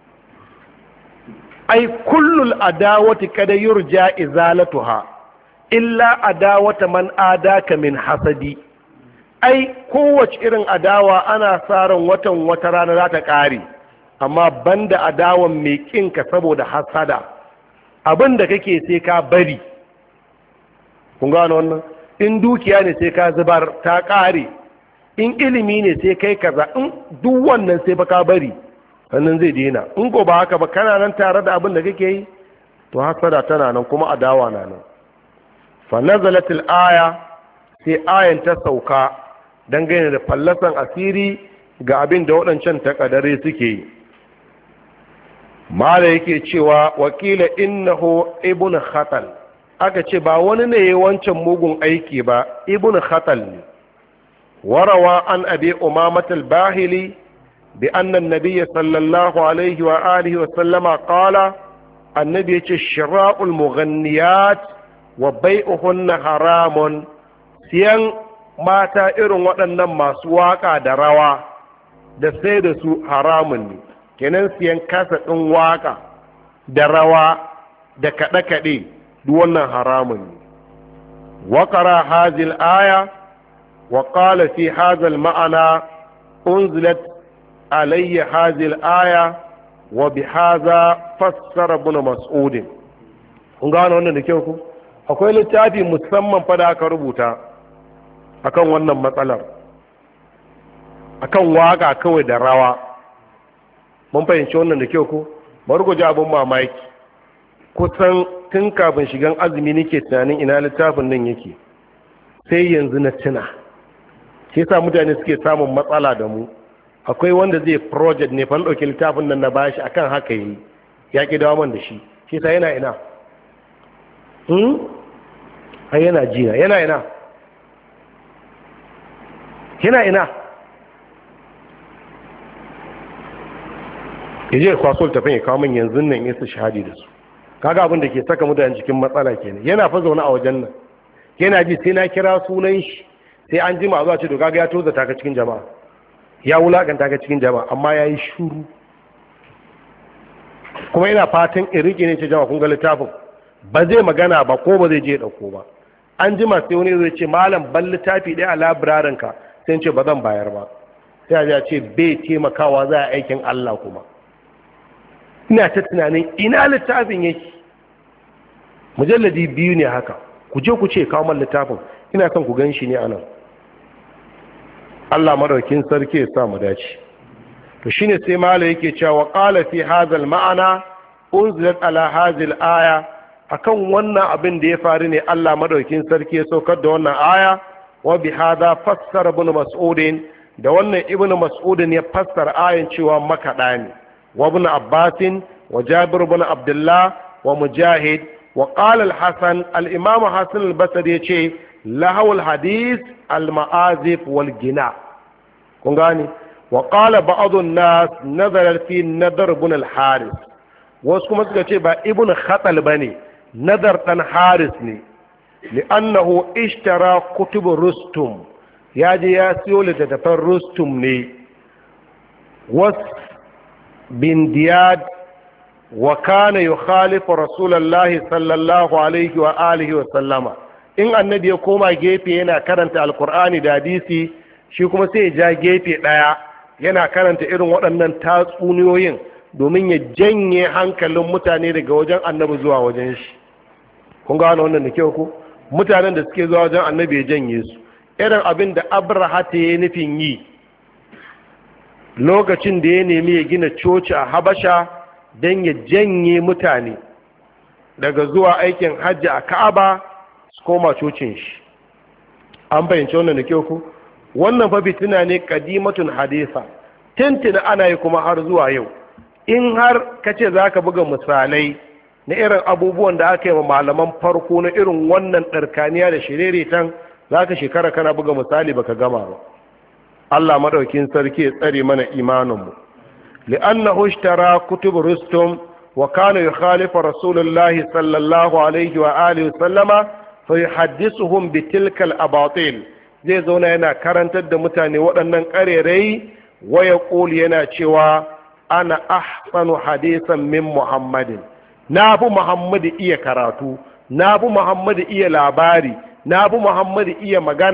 [SPEAKER 1] Ai kullul adawati kada yurja izalatuha illa adawata man adaka min hasadi. ai kowace irin adawa ana sa ran watan wata rana za ta ƙare, amma banda adawan mai ƙinka saboda hasada, abin da kake sai ka bari. kun gano wannan? In dukiya ne sai ka zubar ta ƙare, in ilimi ne sai kai kaza, in duk wannan sai fa ka bari sannan zai daina. In ko ba haka ba kana nan tare da abin da kake yi, to hasada tana nan kuma adawa na nan. fa nazalatil aya, sai ayan ta sauka dangane da fallasan asiri ga abin da waɗancan takadare suke yi. mala yake cewa wakila innahu ibn khatal, aka ce ba wani ne ya wancan mugun aiki ba, ibn khatal ne. warawa an abi umamat al-bahili bi anna an-nabiy sallallahu alaihi wa alihi wa sallama qala, annabi yace shira'ul mughanniyat wa bai'uhunna haramun, siyan mata irin waɗannan masu waka da rawa da sai da su haramun ne. kenan siyan kasa ɗin waka da rawa da kaɗe-kaɗe duk wannan haramun ne. waƙara hazil aya wa ƙala fi hazil ma'ana unzilat alayya hazil aya wa bi haza fassara ibn mas'udin. kun gano wannan da kyau ku? akwai littafi musamman fa da aka rubuta akan wannan matsalar, akan waka kawai da rawa. mun fahimci wannan da kyau ko? bari ku ji abin mamaki, kusan tun kafin shigan azumi nake tunanin ina littafin nan yake, sai yanzu na tuna. shi yasa mutane suke samun matsala da mu. akwai wanda zai project ne fa na ɗauki littafin nan na bashi akan haka yi, ya ki dawo man da shi. shi yasa yana ina hmm ai yana jina, yana ina yana ina ya je kwaso tafin ya kawo min yanzu nan yin su shahadi da su. kaga abin da ke saka mutane cikin matsala kenan. yana fa zaune a wajen nan, yana ji sai na kira sunan shi, sai an jima zuwa ce to kaga ya toza taka cikin jama'a, ya wulakanta ka cikin jama'a, amma ya yi shuru. kuma ina fatan in rike ne ce jama'a kun ga littafin, ba zai magana ba ko ba zai je ɗauko ba. an jima sai wani zai ce malam ban littafi ɗaya a labirarin ka, sai ce ba zan bayar ba. sai a ce bai taimakawa za a aikin Allah. kuma ina ta tunanin ina littafin yake. mujalladi biyu ne haka, ku je ku ce kawo man littafin, ina son ku gan shi ne anan. Allah madaukin sarki ya sa mu dace. to shine sai mala yake cewa qala fi hadhal ma'ana unzilat ala hadhihi aya, akan wannan abin da ya faru ne Allah madaukin sarki ya saukar da wannan aya. wa bi hadha fassara ibn mas'ud, da wannan ibn mas'ud ya fassara ayan cewa makaɗa ne. wa ibn abbas wa jabir ibn abdullah wa mujahid. wa qala al-hasan, al-imam hasan al-basri yace lahawul hadith al-ma'azif wal gina. kun gani? wa qala ba'd an-nas nazara fi nadar ibn al-haris, wasu kuma suka ce ba ibn khatal bane, nadar dan haris ne. li'annahu ishtara kutub rustum, ya je ya siyo littattafan rustum ne. was bin diyad wa kana yukhalifu rasulullahi sallallahu alaihi wa alihi wa sallama. in annabi ya koma gefe yana karanta alkur'ani da hadisi, shi kuma sai ya ja gefe daya yana karanta irin waɗannan tatsuniyoyin domin ya janye hankalin mutane daga wajen annabi zuwa wajen shi. kun gano wannan da kyau ko? mutanen da suke zuwa wajen annabi ya janye su. irin abin da abraha ta yi nufin yi lokacin da ya nemi ya gina coci a habasha don ya janye mutane daga zuwa aikin hajji a ka'aba su koma cocin shi. an fahimci wannan da kyau ku? wannan fa fitina ne kadimatun hadisa, tintina ana yi kuma har zuwa yau. in har ka ce za ka buga misalai na irin abubuwan da aka yi wa malaman farko na irin wannan ɗarkaniya da shiriritan, za ka shekara kana buga misali baka gama ba. Allah madaukin sarki ya tsare mana imaninmu. li'annahu ishtara kutub rustum wa kana yukhalifu rasulullahi sallallahu alaihi wa alihi sallama fa yuhaddithuhum bi tilka al-abatil. zai zauna yana karantar da mutane waɗannan ƙarerai, wa yaqul yana cewa ana ahsanu hadisan min muhammadin, na fi muhammadu iya karatu, na fi muhammadu iya labari, na fi muhammadu iya magana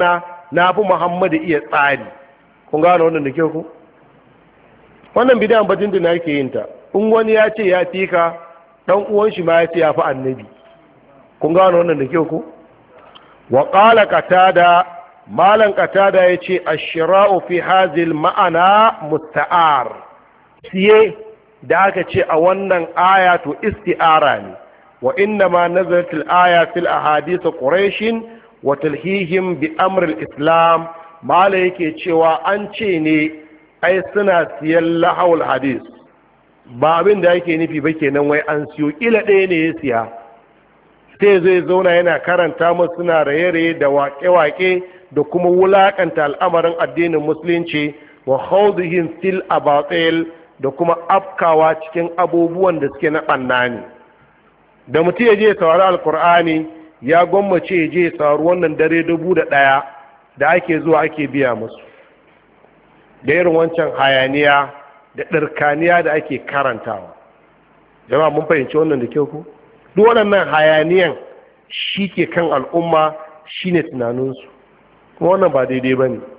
[SPEAKER 1] na fi Muhammadu iya tsari. Kun gano wannan da kyau ku? Wannan bidiyan batun da nake yin ta, in wani ya ce ya fi ka, dan uwan shi ma ya ce ya fi annabi. Kun gano wannan da kyau ku? Wa qala qatada, malan qatada yace ash-shira'u fi hadhihi ma'ana musta'ar. Siye da aka ce a wannan aya to isti'ara ne. Wa inna ma nazalat al-aya fil ahadith quraish wa talhihim bi amr al-islam. Mala yake cewa an ce ne ai suna siyan lahawul hadis, ba abin da yake nufi ba kenan wai an siyo, kila ɗaya ne ya siya sai zai zauna yana karanta musu suna raye-raye da waƙe-waƙe da kuma wulaƙanta al'amarin addinin musulunci wa khawdihim fil abatil da kuma afkawa cikin abubuwan da suke na ɓanna ne. Da mutum ya je saurari alkur'ani ya gwammace ya je saurari wannan dare dubu da ɗaya da ake zuwa ake biya musu, da irin wancan hayaniya da ɗarkaniya da ake karantawa. Jama'a mun fahimci wannan da kyau ku? Duk waɗannan hayaniyan shi ke kan al'umma, shi ne tunaninsu, kuma wannan ba daidai ba ne.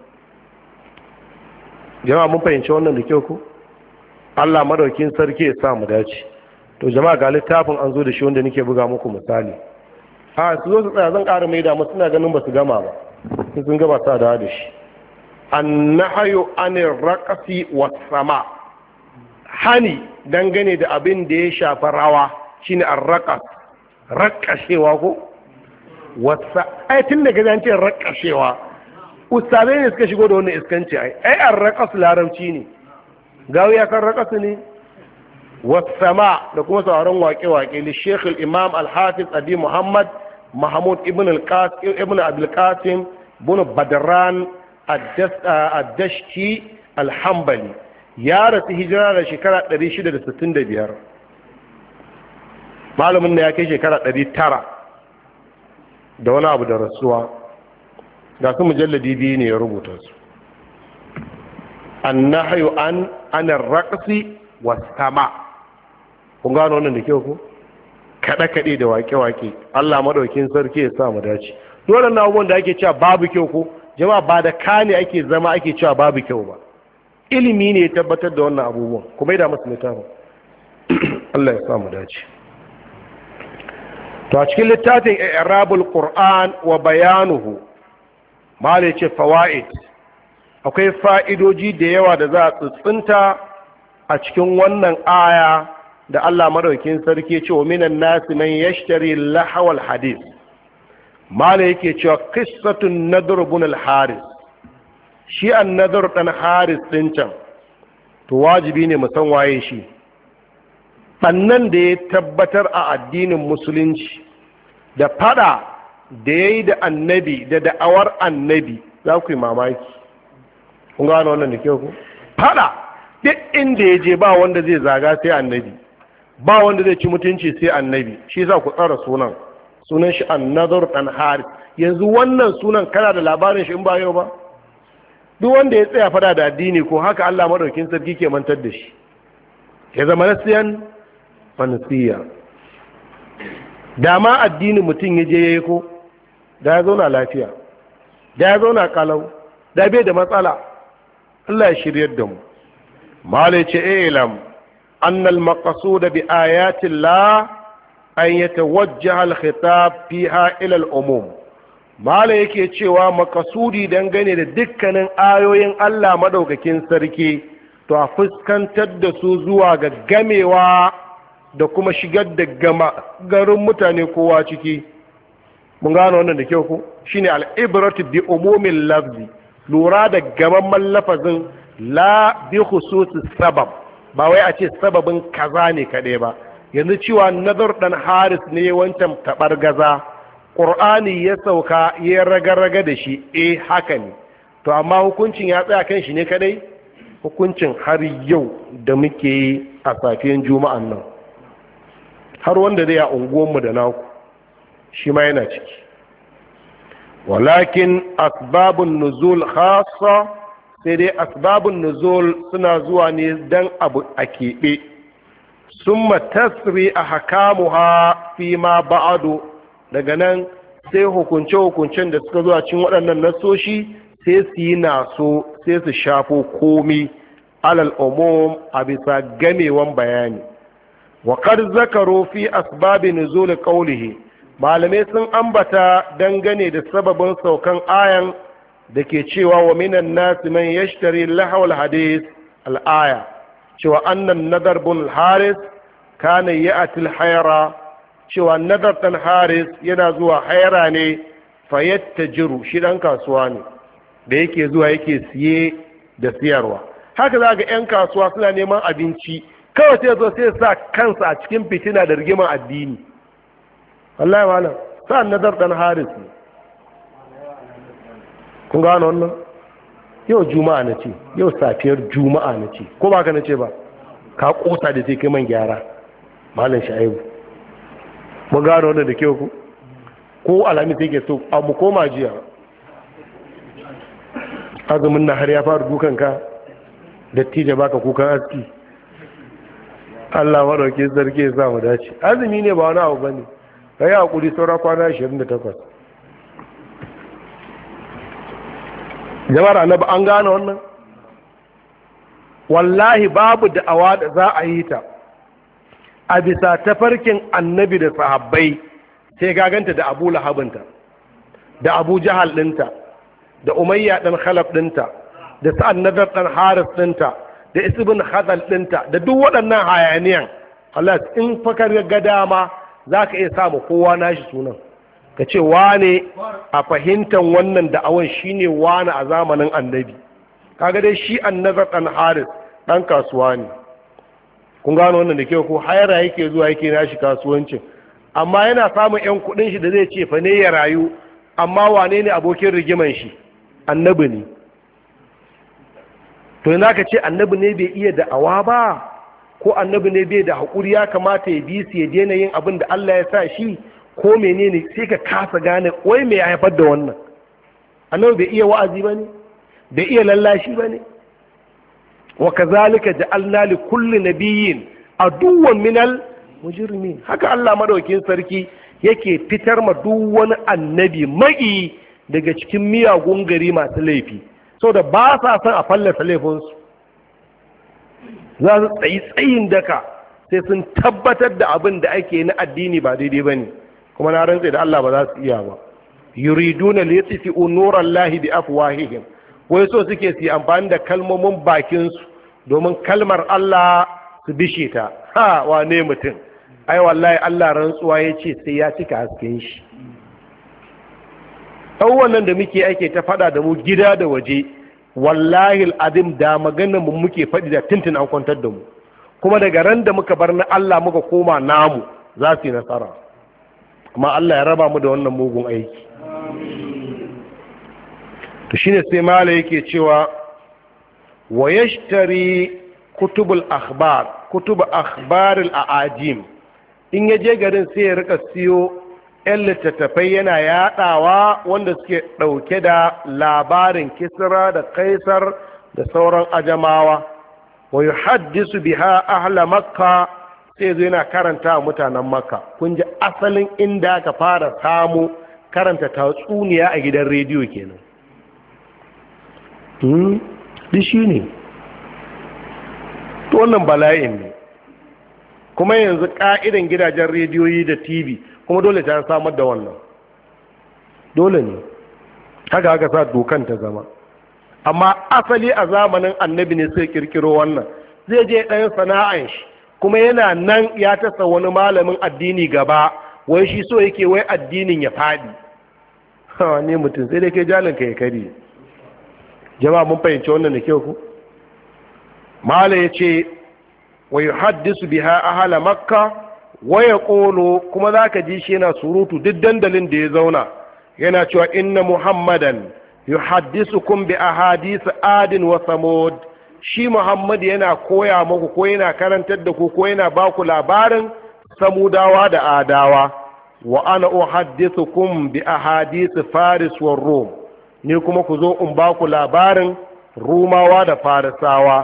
[SPEAKER 1] Jama'a mun fahimci wannan da kyau ku? Allah madaukin sarki ya sa mu dace. To jama'a ga littafin an zo da shi wanda nake buga muku misali. A su zo su tsaya zan ƙara mai da musu, suna ganin ba su gama ba, sun gaba sa da shi. Annahayu anir raqasi was sama, hani dangane da abin da ya shafa rawa shine ar-raqas, raqqashewa ko wasa. Ai tun daga zan ce raqqashewa, ustazai ne suka shigo da wannan iskanci. ai ai ar-raqas larabci ne, gawo ya kan raqas ne. Wasama da kuma sauran waƙe-waƙe li Sheikh al-Imam al-Hafiz Abi Muhammad Mahmud ibn al-Qasim ibn Abdul Qasim ibn Badran ad-Dashti al-Hanbali, ya rasu hijira da shekara ɗari shida da sittin da biyar. Malamin da ya kai shekara ɗari tara da wani abu da rasuwa, ga su mujalladi biyu ne ya rubuta su. Annahyu an anar raqsi was sama. Kun gano wannan da kyau ko? Kaɗe-kaɗe da wake-wake, Allah madaukin sarki ya sa mu dace. Dole na abubuwan da ake cewa babu kyau ko? Jama'a ba da kane ake zama ake cewa babu kyau ba. Ilimi ne ya tabbatar da wannan abubuwan, kuma da masu littafin. Allah ya sa mu dace. To a cikin littafin I'rabul Qur'an wa bayanuhu, malai ce fawaid, akwai fa'idoji da yawa da za a tsintsinta a cikin wannan aya da Allah madaukin sarki ce wa minan nasi man yashtari lahawal hadith. Mala yake cewa qissatun nadr ibn al-haris, shi an-nadr dan haris din can to wajibi ne mu san waye shi. Bannan da ya tabbatar a addinin musulunci da fada da yayi da annabi da da'awar annabi, za ku yi mamaki. Kun gano wannan da kyau ku? Fada duk inda ya je ba wanda zai zaga sai annabi, ba wanda zai ci mutunci sai annabi. Shi za ku tsara sunan, sunan shi an-nadr dan haris. Yanzu wannan sunan kana da labarin shi in ba yau ba? Duk wanda ya tsaya fada da addini ko haka Allah madaukin sarki ke mantar da shi, ya zama nasiyan manasiya. Da ma addinin mutum ya je yayi ko da ya zauna lafiya, da ya zauna kalau, da bai da matsala. Allah ya shiryar da mu. Malai ce ilam annal maqsud bi ayati Allah an yatawajjaha al-khitab fiha ila al-umum. Malai yake cewa makasudi dangane da dukkanin ayoyin Allah madaukakin sarki to a fuskantar da su zuwa ga gamewa da kuma shigar da gama garin mutane kowa ciki. Mun gano wannan da kyau ko? Shine al-ibratu bi umumil lafzi, lura da gamamman lafazin, la bi khususis sabab, ba wai a ce sababin kaza ne kaɗai ba. Yanzu cewa nazar dan haris ne wancan tabar gaza, qur'ani ya sauka ya raga-raga da shi, eh haka ne, to amma hukuncin ya tsaya kan shi ne kadai? Hukuncin har yau da muke yi a safiyan juma'an nan, har wanda zai a unguwanmu da naku shi ma yana ciki. Walakin asbabun nuzul khassa, sai dai asbabun nuzul suna zuwa ne dan abu a keɓe. Summa tasri a hakamuha fi ma ba'adu, daga nan sai hukunce-hukuncen da suka zuwa cikin waɗannan nasoshi sai su yi naso sai su shafo komi alal umum a bisa gamewan bayani wa qad zakaru fi asbabi nuzul qawlihi malamai sun ambata dangane da sababin saukan ayan da ke cewa wa minan nas man yashtari lahawal hadith al-aya cewa annan nadar bin haris kana ya'til hayra cewa nadar dan haris yana zuwa hayra ne fayattajiru shi dan kasuwa ne da yake zuwa yake siye da siyarwa haka za ga 'yan kasuwa suna neman abinci kawai sai zo sai sa kansa a cikin fitina da rigiman addini wallahi malam sa nazar dan haris ne kun gano wannan yau juma'a na ce yau safiyar juma'a na ce ko ba ka na ce ba ka kosa da sai kai man gyara malam shaibu mun gano wannan da kyau ku ko alami sai ke so a mu koma jiya azumin na har ya fara dukan ka dattijo baka kukan aski Allah madauke sarki ya sa mu dace azumi ne ba wani abu bane kai hakuri saura kwana ashirin da takwas jama'ar annabi an gane wannan wallahi babu da'awa da za a yi ta a bisa tafarkin annabi da sahabbai sai gaganta da Abu Lahabinta da Abu Jahal dinta da Umayya dan Khalaf dinta da Sa'ad Nadar dan Haris dinta da Ibn Khadal dinta da duk waɗannan hayaniyan Allah in fakar ga dama zaka iya samu kowa nashi sunan ka ce wane a fahimtar wannan da'awan shine wane a zamanin annabi kaga dai shi annazar dan haris dan kasuwa ne kun gano wannan da kyau ko hayara yake zuwa yake nashi kasuwancin amma yana samun yan kudin shi da zai ce fa ne ya rayu amma wane ne abokin rigiman shi annabi ne to yana ka ce annabi ne bai iya da'awa ba ko annabi ne bai da haƙuri ya kamata ya bi su ya daina yin abin da Allah ya sa shi ko menene sai ka kasa gane wai me ya haifar da wannan annabi bai iya wa'azi bane bai iya lallashi bane wa kazalika ja'alna li kulli nabiyyin aduwwan minal mujrimin haka Allah madaukin sarki yake fitar ma duk wani annabi mai daga cikin miyagun gari masu laifi saboda ba sa son a fallasa laifinsu za su tsayi tsayin daka sai sun tabbatar da abin da ake na addini ba daidai bane kuma na rantsa da Allah ba za su iya ba yuriduna li yatfi'u nurallahi bi afwahihim wai so suke su amfani da kalmomin bakin su domin kalmar Allah su bishe ta ha wane mutum ai wallahi Allah rantsuwa yace sai ya cika hasken shi wannan da muke ake ta fada da mu gida da waje wallahi al'adim da maganar mu muke fadi da tintin an kwantar da mu kuma daga ran da muka bar na Allah muka koma namu za su yi nasara amma Allah ya raba mu da wannan mugun aiki to shine sai mala yake cewa wa yashtari kutubul akhbar kutub akhbar al aajim in yaje garin sai ya rika siyo yan littattafai yana yadawa wanda suke dauke da labarin Kisra da Kaisar da sauran ajamawa wa yuhaddisu biha ahla makka sai zo yana karanta mutanen makka kun ji asalin inda aka fara samu karanta tatsuniya a gidan rediyo kenan hmm di shi ne to wannan bala'in ne kuma yanzu ka'idan gidajen rediyoyi da tv kuma dole ta samar da wannan dole ne haka haka sa dokan ta zama amma asali a zamanin annabi ne sai kirkiro wannan zai je ɗayan sana'an shi kuma yana nan ya tasa wani malamin addini gaba wai shi so yake wai addinin ya fadi ha ne mutum sai dai kai jalin ka ya kare jama'a mun fahimci wannan da kyau ku mala yace wa yuhaddisu biha ahla makka wa yaqulu kuma zaka ji shi yana surutu duk dandalin da ya zauna yana cewa inna muhammadan yuhaddisukum bi ahadith adin wa samud shi Muhammad yana koya muku ko yana karantar da ku ko yana ba ku labarin samudawa da adawa wa ana uhaddithukum bi ahadith faris wa rum ni kuma ku zo in ba ku labarin rumawa da farisawa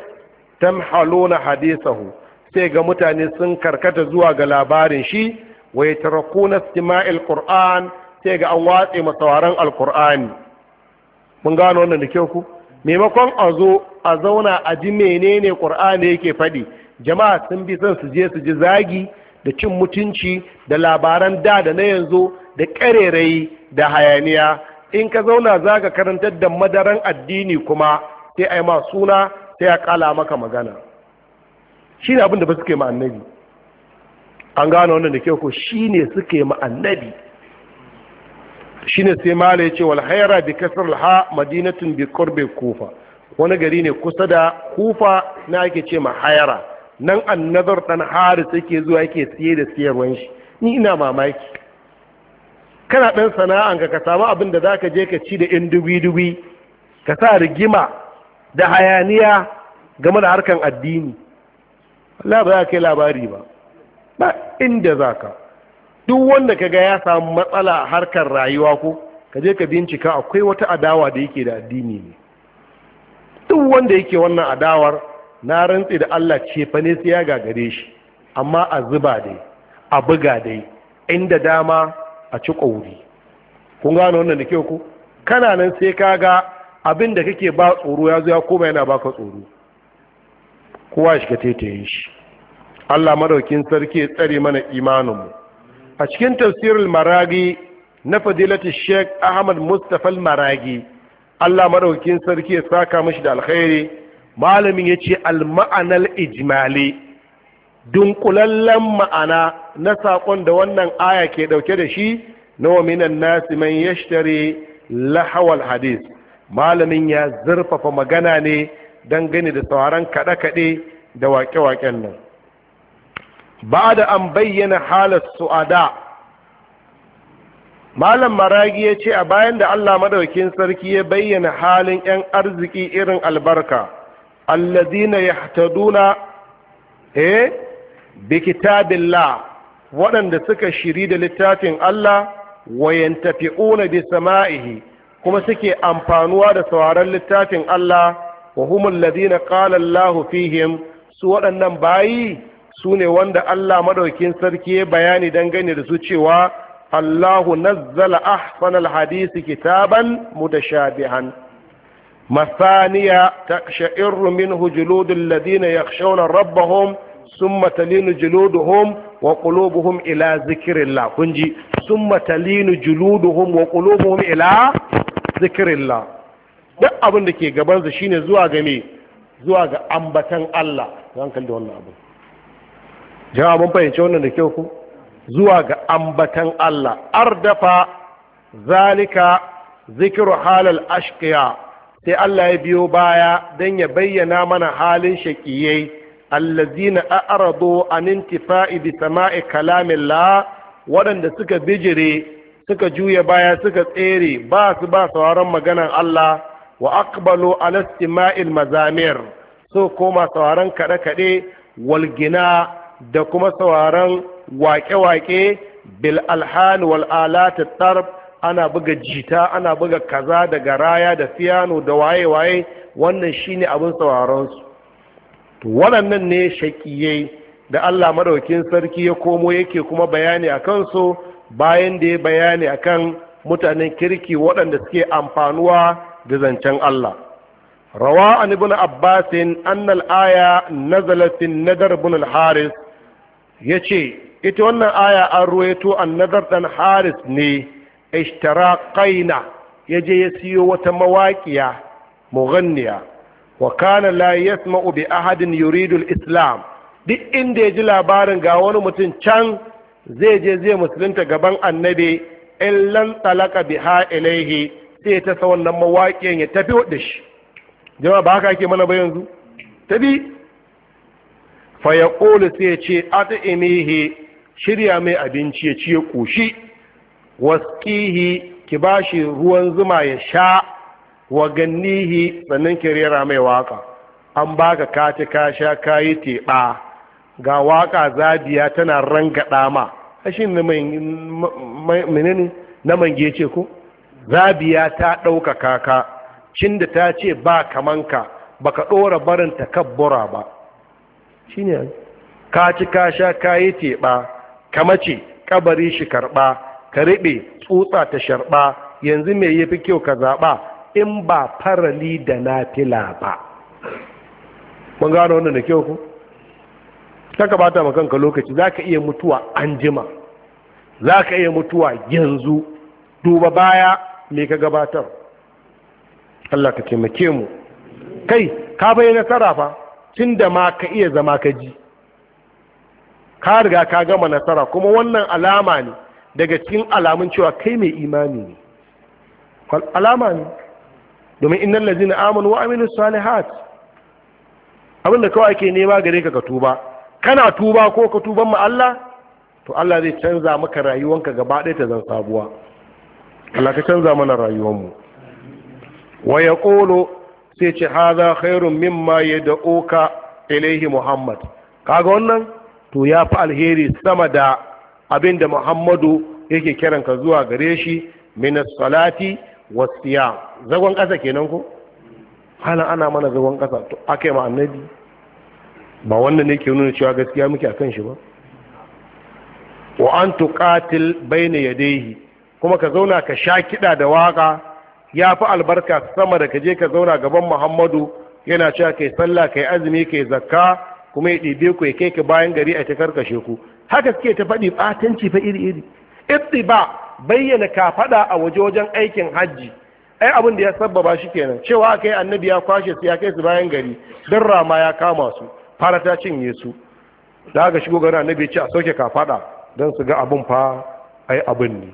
[SPEAKER 1] fayastamhaluna hadithahu sai ga mutane sun karkata zuwa ga labarin shi wa yatarakuna istima'il qur'an sai ga an watse masawaran alqur'ani. Mun gano wannan da kyau ku, maimakon a zo a zauna a ji menene qur'ani yake faɗi, jama'a sun bi son su je su ji zagi da cin mutunci da labaran da da na yanzu da ƙarerayi da hayaniya. In ka zauna za ka karantar da madaran addini kuma sai a yi ma suna sai a kala maka magana. Shi ne abinda ba suke ma annabi. An gano wannan da kyau ko shi ne suke ma annabi. Shi ne sai mala ya ce wal haira bi kasar ha madinatun bi qurbi kufa, wani gari ne kusa da kufa na ake ce ma hayara. Nan annazar dan haris yake zuwa yake siye da siyarwan shi. Ni ina mamaki, kana ɗan sana'an ka ka samu abin da za ka je ka ci da ‘yan dubi-dubi, ka sa rigima da hayaniya game da harkan addini. Allah ba za ka yi labari ba, ba inda za ka. Duk wanda ka ga ya samu matsala a harkar rayuwa ko, ka je ka bincika akwai wata adawa da yake da addini ne. Duk wanda yake wannan adawar, na rantse da Allah ce fa ne sai ya gagare shi, amma a zuba dai, a buga dai, inda dama a ci ƙauri. Kun gano wannan da kyau ku, kana nan sai ka ga abin da kake ba tsoro ya zo ya koma yana baka tsoro. Kowa shiga taitayin shi. Allah madaukin sarki ya tsare mana imaninmu. A cikin tafsirul maragi na fadilatu Sheikh Ahmad Mustafa al-Maragi, Allah madaukin sarki ya saka mashi da alkhairi, malamin yace al-ma'anal ijmali, dunkulallen ma'ana na saƙon da wannan aya ke ɗauke da shi na wa minan nasi man yashtari lahawal hadis. Malamin ya zurfafa magana ne dangane da sauran kaɗe-kaɗe da waƙe-waƙen nan. Ba da an bayyana halar su'ada, malam maragi ya ce a bayan da Allah madaukin sarki ya bayyana halin 'yan arziki irin albarka, allazina yahtaduna eh bi kitabillah, waɗanda suka shiri da littafin Allah, wayantafi'una bi sama'ihi, kuma suke amfanuwa da sauraron littafin Allah, wa humul ladina qala Allah fihim, su waɗannan bayi su ne wanda Allah madaukin sarki ya bayani dangane da su cewa Allahu nazzala ahsanal hadisi kitaban mutashabihan masaniya taqsha'irru minhu juludul ladina yakhshawna rabbahum summa talinu juluduhum wa qulubuhum ila zikrillah. Kunji summa talinu juluduhum wa qulubuhum ila zikrillah. Duk abin da ke gaban su shine zuwa ga me, zuwa ga ambatan Allah. Zan kalli wannan abu, jama'a mun fahimci wannan da kyau ku, zuwa ga ambatan Allah. Ardafa zalika zikru halal ashqiya, sai Allah ya biyo baya dan ya bayyana mana halin shaqiyai allazina a'radu an intifa'i bi sama'i kalamillah, waɗanda suka bijire suka juya baya suka tsere ba su ba sauraron maganar Allah, wa aqbalu ala istima'il mazamir, so koma sauraron kaɗe-kaɗe walgina da kuma sauraron waƙe-waƙe bil alhan wal alat tarb, ana buga jita ana buga kaza da garaya da piano da waye-waye, wannan shine abin sauraron su. Waɗannan ne shaƙiyai da Allah madaukin sarki ya komo yake kuma bayani a kansu bayan da ya bayani a kan mutanen kirki waɗanda suke amfanuwa da zancen Allah. Rawa an ibn Abbasin annal aya nazala fi nadar ibn al-Haris, yace ita wannan aya an ruwaito an nadar dan Haris ne ishtara qaina, yaje ya siyo wata mawaƙiya mughanniya, wa kana la yasma'u bi ahadin yuridu al-islam. Duk inda ya ji labarin ga wani mutum can zai je zai musulunta gaban annabi, illan talaka biha ilaihi, sai ta sa wannan mawaƙiyan ya tafi da shi. Jama'a ba haka ake mana ba yanzu? Tabi fa yaqulu sai ya ce at'imihi, shirya mai abinci ya ci ya koshi, wasqihi, ki bashi ruwan zuma ya sha, wa gannihi, sannan ki rera mai waka. An baka kaci ka sha kayi teɓa, ga waka zabiya tana rangada ma, ashin na menene na mange ce ko zabiya ta ɗaukaka ka, cin da ta ce ba kamanka baka ɗora barin takabbura ba. Shine kaci ka sha kayi teɓa, kamace kabari shi karba ka riɓe tsutsa ta sharba yanzu me yafi kyau ka zaɓa in ba farali da nafila ba. Mun gano wannan da kyau ku? Kaka bata ma kanka lokaci, za ka iya mutuwa an jima, za ka iya mutuwa yanzu. Duba baya me ka gabatar. Allah ka taimake mu. Kai ka bayyana nasara fa tun da ma ka iya zama ka ji, ka riga ka gama nasara, kuma wannan alama ne daga cikin alamun cewa kai mai imani ne. Alama ne, domin innal ladina amanu wa amilus salihat, abinda kawai ake nema gare ka ka tuba. Kana tuba ko ka tuban ma Allah, to Allah zai canza maka rayuwanka gaba ɗaya ta zan sabuwa. Allah ka canza mana rayuwanmu. Wa yaqulu, sai ce haza khairun mimma yad'uka ilaihi Muhammad. Kaga wannan to ya fi alheri sama da abinda Muhammadu yake kiran ka zuwa gare shi min as-salati was-siyam. Zagon kasa kenan ko? Hala ana mana zagon kasa to akai ma annabi. Ba wannan ne ke nuna cewa gaskiya muke akan shi ba. Wa an tuqatil bayna yadayhi, kuma ka zauna ka sha kida da waka ya fi albarka sama da ka je ka zauna gaban Muhammadu yana cewa kai sallah kai azumi kai zakka kuma ya ɗibe ku ya kai ka bayan gari a ta karkashe ku. Haka suke ta faɗi ɓatanci fa iri-iri. Ittiba bayyana ka faɗa a waje wajen aikin hajji, ai abin da ya sabbaba shi kenan cewa kai annabi ya kwashe su ya kai su bayan gari, don rama ya kama su, fara ta cinye su. Da aka shigo gari annabi ya ce a sauke ka faɗa don su ga abin fa ai abin ne.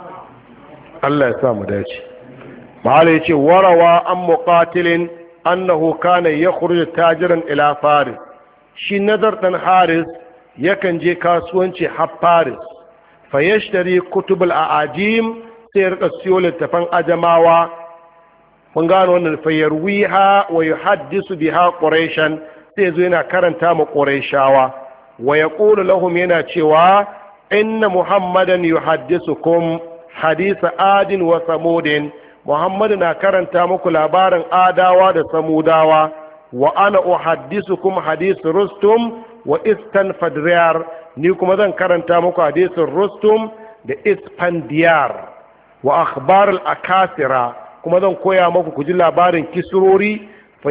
[SPEAKER 1] Allah ya sa mu dace. Mahala ya ce warawa an muqatilin annahu kana yakhruju tajiran ila faris. Shi Nadar dan Haris yakan je kasuwanci har Faris, fa yashtari kutubul a'ajim, sai ya rika siyo littafan ajamawa. Mun gano wannan, fa yarwiha wa yuhaddisu biha quraishan, sai zo yana karanta ma quraishawa, wa yaqulu lahum, yana cewa inna muhammadan yuhaddisukum hadisa adin wa samudin. Muhammadu na karanta muku labarin adawa da samudawa, wa ana uhaddisukum hadis rustum wa istanfadriyar, ni kuma zan karanta muku hadisin rustum da ispandiyar, wa akhbar al-akasira, kuma zan koya muku ku ji labarin kisrori,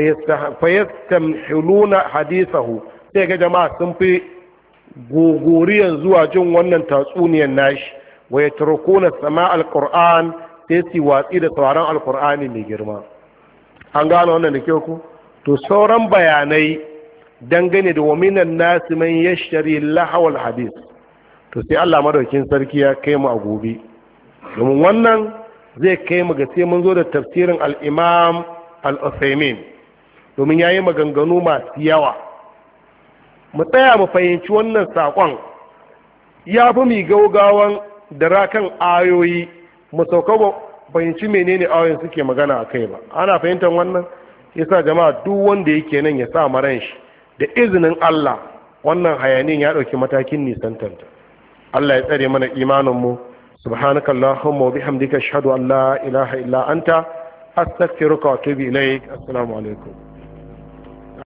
[SPEAKER 1] fayastamhiluna hadisahu, sai ga jama'a sun fi gogoriyan zuwa jin wannan tatsuniyar nashi, wa yatrukuna sama al-qur'an, sai su watsi da sauran alkur'ani mai girma. An gano wannan da kyau ku? To sauran bayanai dangane da waminan nasi man yashtari lahawal hadis, to sai Allah madaukin sarki ya kai mu a gobe, domin wannan zai kai mu ga sai mun zo da tafsirin al-Imam al-Uthaymin, domin yayi maganganu masu yawa. Mu tsaya mu fahimci wannan sakon, ya fi mi gaugawan da rakan ayoyi mu sauka ba fahimci menene ayoyin suke magana a kai ba. Ana fahimtar wannan? Yasa jama'a duk wanda yake nan ya sa maran shi da izinin Allah wannan hayanin ya dauki matakin nisantanta. Allah ya tsare mana imanin mu. Subhanakallahumma wa bihamdika ashhadu an la ilaha illa anta astaghfiruka wa atubu ilaik. Assalamu alaikum.